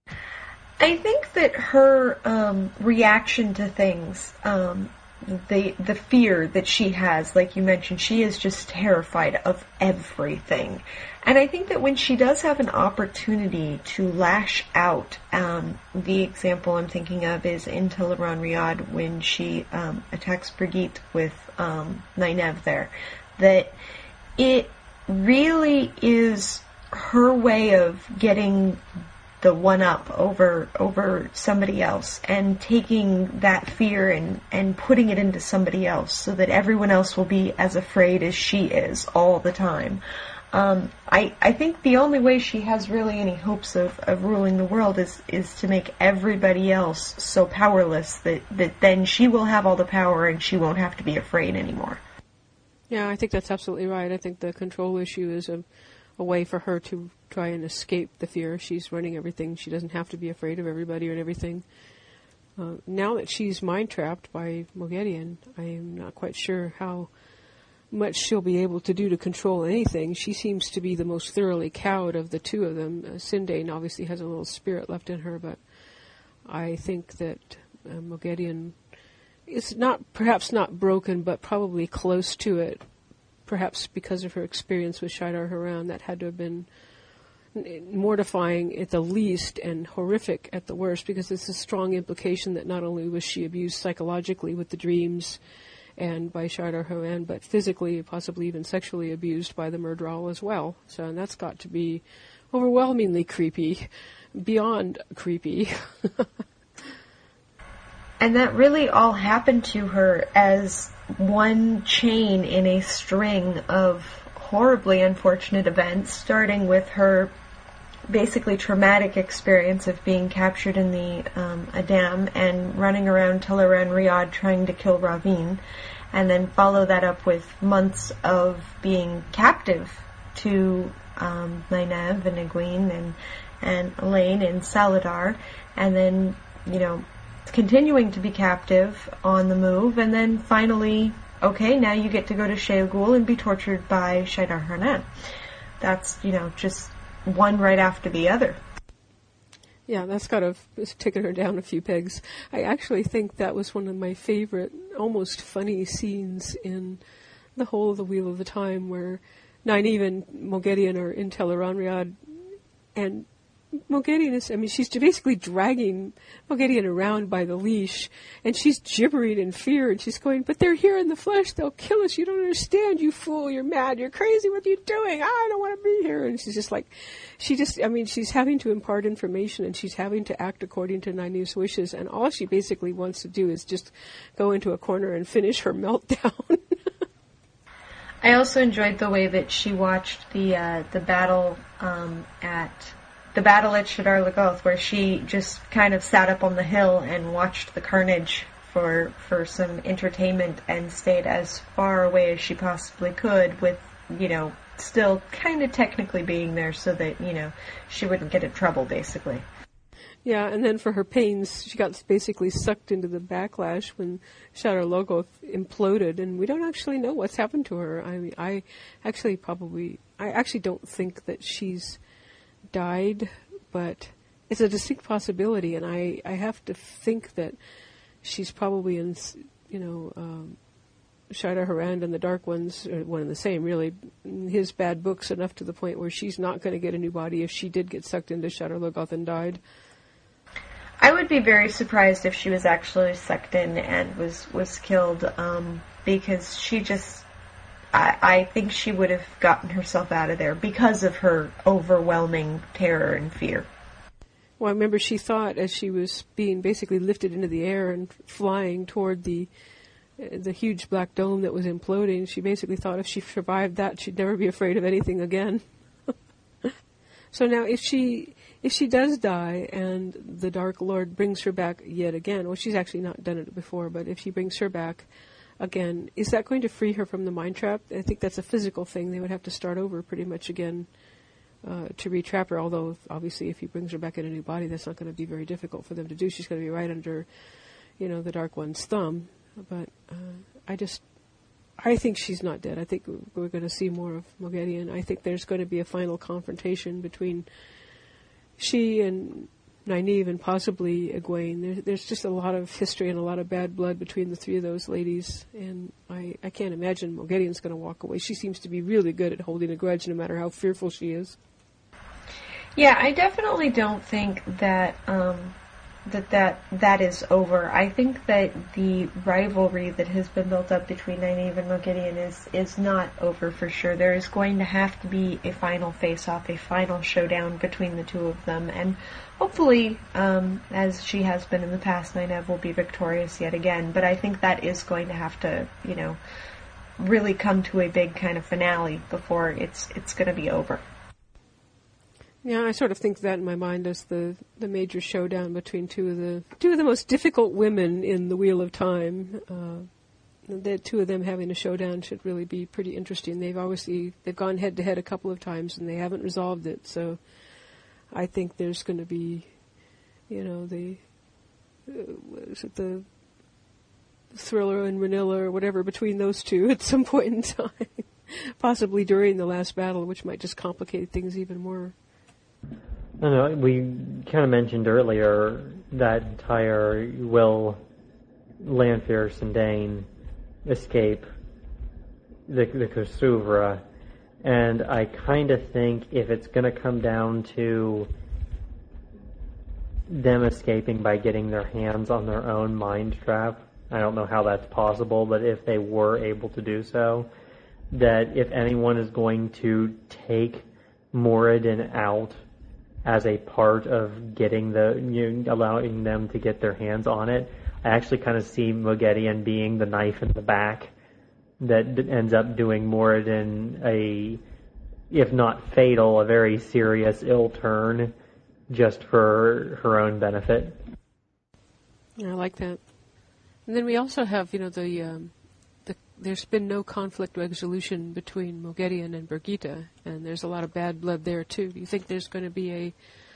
I think that her reaction to things, the fear that she has, like you mentioned, she is just terrified of everything. And I think that when she does have an opportunity to lash out, the example I'm thinking of is in Teleron Riyadh when she attacks Brigitte with Nynaeve there, that it really is her way of getting the one-up over somebody else and taking that fear and putting it into somebody else so that everyone else will be as afraid as she is all the time. I think the only way she has really any hopes of ruling the world is to make everybody else so powerless that then she will have all the power and she won't have to be afraid anymore. Yeah, I think that's absolutely right. I think the control issue is a way for her to try and escape the fear. She's running everything. She doesn't have to be afraid of everybody and everything. Now that she's mind-trapped by Moghedien, I am not quite sure how much she'll be able to do to control anything. She seems to be the most thoroughly cowed of the two of them. Sindain obviously has a little spirit left in her, but I think that Moghedien is perhaps not broken, but probably close to it. Perhaps because of her experience with Shaidar Haran, that had to have been mortifying at the least and horrific at the worst, because it's a strong implication that not only was she abused psychologically with the dreams and by Shaidar Haran, but physically, possibly even sexually abused by the Myrddraal as well. So, and that's got to be overwhelmingly creepy, beyond creepy. And that really all happened to her as one chain in a string of horribly unfortunate events, starting with her basically traumatic experience of being captured in the Adam and running around Teleran Riyadh trying to kill Ravin, and then follow that up with months of being captive to Nynaeve and Egwene and Elaine and Saladar, and then, continuing to be captive on the move, and then finally, okay, now you get to go to Shea Ghul and be tortured by Shaidar Haran. That's, just one right after the other. Yeah, that's got to have taken her down a few pegs. I actually think that was one of my favorite, almost funny scenes in the whole of the Wheel of the Time, where Nynaeve and Moghedien are in Teleron Riyadh, and Moghedien she's basically dragging Moghedien around by the leash, and she's gibbering in fear, and she's going, but they're here in the flesh, they'll kill us, you don't understand, you fool, you're mad, you're crazy, what are you doing, I don't want to be here. And she's just like, she's having to impart information, and she's having to act according to Nynaeve's wishes, and all she basically wants to do is just go into a corner and finish her meltdown. I also enjoyed the way that she watched the battle at Shadar Logoth, where she just kind of sat up on the hill and watched the carnage for some entertainment and stayed as far away as she possibly could with, still kind of technically being there so that, she wouldn't get in trouble, basically. Yeah, and then for her pains, she got basically sucked into the backlash when Shadar Logoth imploded, and we don't actually know what's happened to her. I mean, I actually don't think that she's died, but it's a distinct possibility, and I have to think that she's probably in, Shaidar Haran and the Dark Ones are one and the same, really. His bad books enough to the point where she's not going to get a new body if she did get sucked into Shadar Logoth and died. I would be very surprised if she was actually sucked in and was killed, because she just, I think she would have gotten herself out of there because of her overwhelming terror and fear. Well, I remember she thought, as she was being basically lifted into the air and flying toward the huge black dome that was imploding, she basically thought if she survived that, she'd never be afraid of anything again. So now, if she does die and the Dark Lord brings her back yet again, well, she's actually not done it before, but if he brings her back again, is that going to free her from the mind trap? I think that's a physical thing. They would have to start over pretty much again to retrap her, although obviously if he brings her back in a new body, that's not going to be very difficult for them to do. She's going to be right under, the Dark One's thumb. But I think she's not dead. I think we're going to see more of Moghedien. I think there's going to be a final confrontation between she and Nynaeve and possibly Egwene. There's just a lot of history and a lot of bad blood between the three of those ladies, and I can't imagine Moghedien's going to walk away. She seems to be really good at holding a grudge no matter how fearful she is. Yeah, I definitely don't think that that is over. I think that the rivalry that has been built up between Nynaeve and Moghedien is not over for sure. There is going to have to be a final face-off, a final showdown between the two of them, and hopefully, as she has been in the past, Nynaeve will be victorious yet again. But I think that is going to have to, really come to a big kind of finale before it's going to be over. Yeah, I sort of think that in my mind as the major showdown between two of the most difficult women in the Wheel of Time. The two of them having a showdown should really be pretty interesting. They've gone head to head a couple of times and they haven't resolved it. So I think there's going to be, the Thriller and Ranilla or whatever between those two at some point in time, possibly during the last battle, which might just complicate things even more. I know, we kind of mentioned earlier that entire will Lanfear Sindain escape the Kusuvra, and I kind of think if it's going to come down to them escaping by getting their hands on their own mind trap, I don't know how that's possible, but if they were able to do so, that if anyone is going to take Moradin out as a part of getting allowing them to get their hands on it, I actually kind of see Moghedien being the knife in the back that ends up doing Moradin if not fatal, a very serious ill turn just for her own benefit. Yeah, I like that. And then we also have, there's been no conflict resolution between Moghedien and Birgitte, and there's a lot of bad blood there too. Do you think there's going to be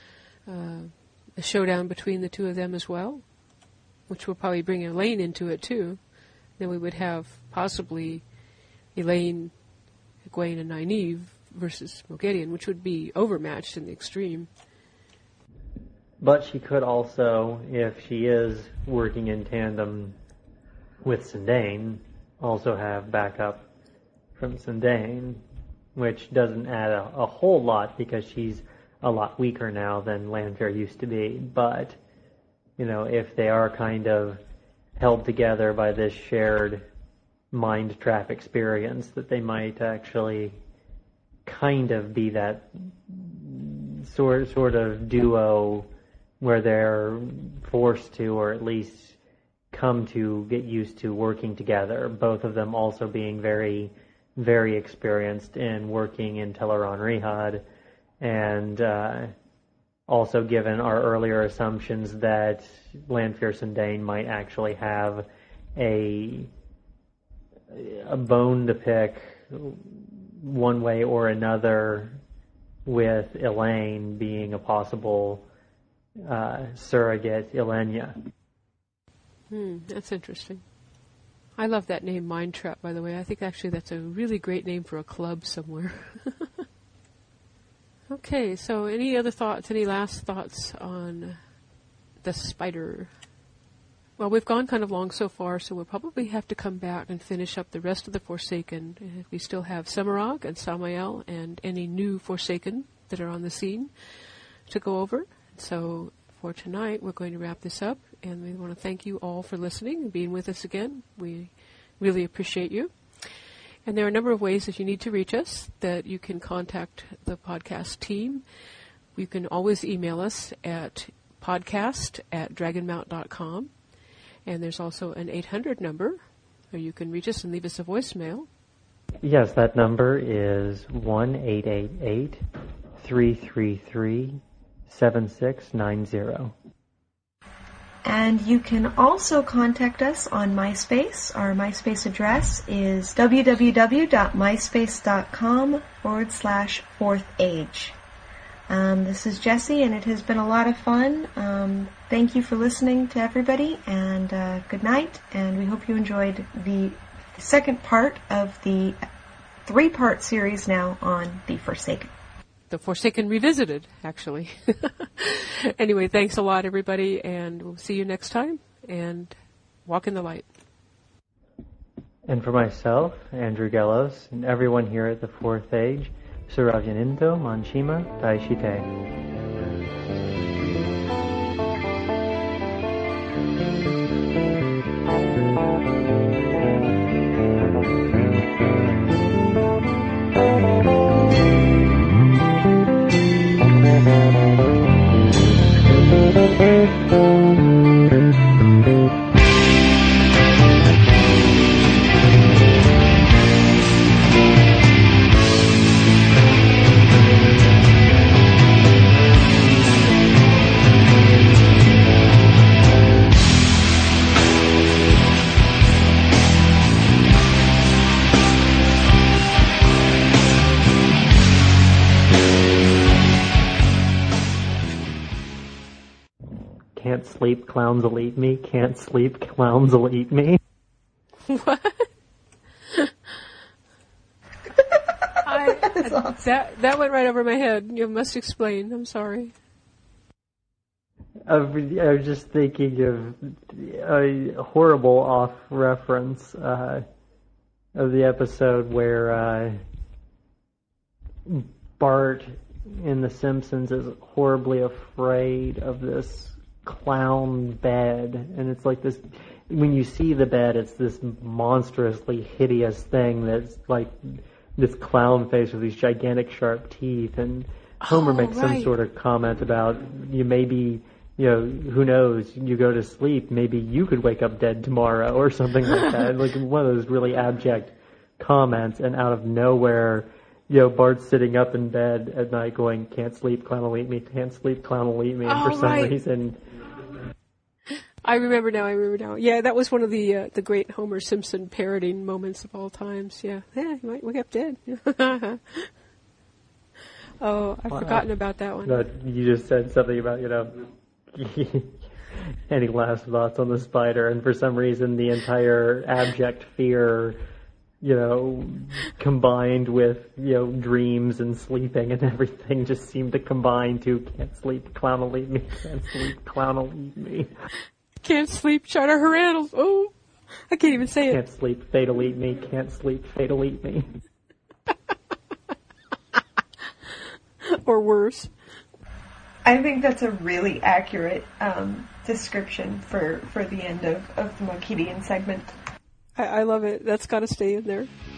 a showdown between the two of them as well? Which will probably bring Elaine into it too. Then we would have possibly Elaine, Egwene, and Nynaeve versus Moghedien, which would be overmatched in the extreme. But she could also, if she is working in tandem with Sindain, also have backup from Sindain, which doesn't add a whole lot because she's a lot weaker now than Lanfear used to be. But, if they are kind of held together by this shared mind trap experience, that they might actually kind of be that sort of duo where they're forced to, or at least come to get used to working together, both of them also being very, very experienced in working in Teleron-Rihad, and also given our earlier assumptions that Lanfear Sindain might actually have a bone to pick one way or another with Elaine being a possible surrogate Ilenia. That's interesting. I love that name, Mind Trap, by the way. I think actually that's a really great name for a club somewhere. Okay, so any other thoughts, any last thoughts on the spider? Well, we've gone kind of long so far, so we'll probably have to come back and finish up the rest of the Forsaken. We still have Semirhage and Samael and any new Forsaken that are on the scene to go over. So for tonight, we're going to wrap this up, and we want to thank you all for listening and being with us again. We really appreciate you. And there are a number of ways that you need to reach us, that you can contact the podcast team. You can always email us at podcast@dragonmount.com. And there's also an 800 number where you can reach us and leave us a voicemail. Yes, that number is 1-888-333-7690. And you can also contact us on MySpace. Our MySpace address is www.myspace.com/4thAge. This is Jessie, and it has been a lot of fun. Thank you for listening to everybody, and good night. And we hope you enjoyed the second part of the 3-part series now on The Forsaken. The Forsaken Revisited, actually. Anyway, thanks a lot, everybody, and we'll see you next time, and walk in the light. And for myself, Andrew Gellos, and everyone here at the Fourth Age, Suravyaninto Manshima Daishite. Can't sleep, clowns will eat me. Can't sleep, clowns will eat me. What? That went right over my head. You must explain. I'm sorry. I was just thinking of a horrible off reference of the episode where Bart in The Simpsons is horribly afraid of this clown bed, and it's like this, when you see the bed, it's this monstrously hideous thing that's like this clown face with these gigantic sharp teeth, and Homer makes some sort of comment about maybe, who knows, you go to sleep, maybe you could wake up dead tomorrow or something like that. Like one of those really abject comments, and out of nowhere, Bart's sitting up in bed at night going, can't sleep, clown will eat me, can't sleep, clown will eat me, and for some reason... I remember now. Yeah, that was one of the great Homer Simpson parodying moments of all times. Yeah, you might wake up dead. Oh, I've forgotten about that one. But you just said something about, any last thoughts on the spider, and for some reason the entire abject fear, combined with, dreams and sleeping and everything just seemed to combine to can't sleep, clown will eat me, can't sleep, clown will eat me. Can't sleep, Charter Herandles. Oh, I can't even say it. Can't sleep, fate'll eat me, can't sleep, fate'll eat me. Or worse. I think that's a really accurate description for the end of the Monkidian segment. I love it. That's got to stay in there.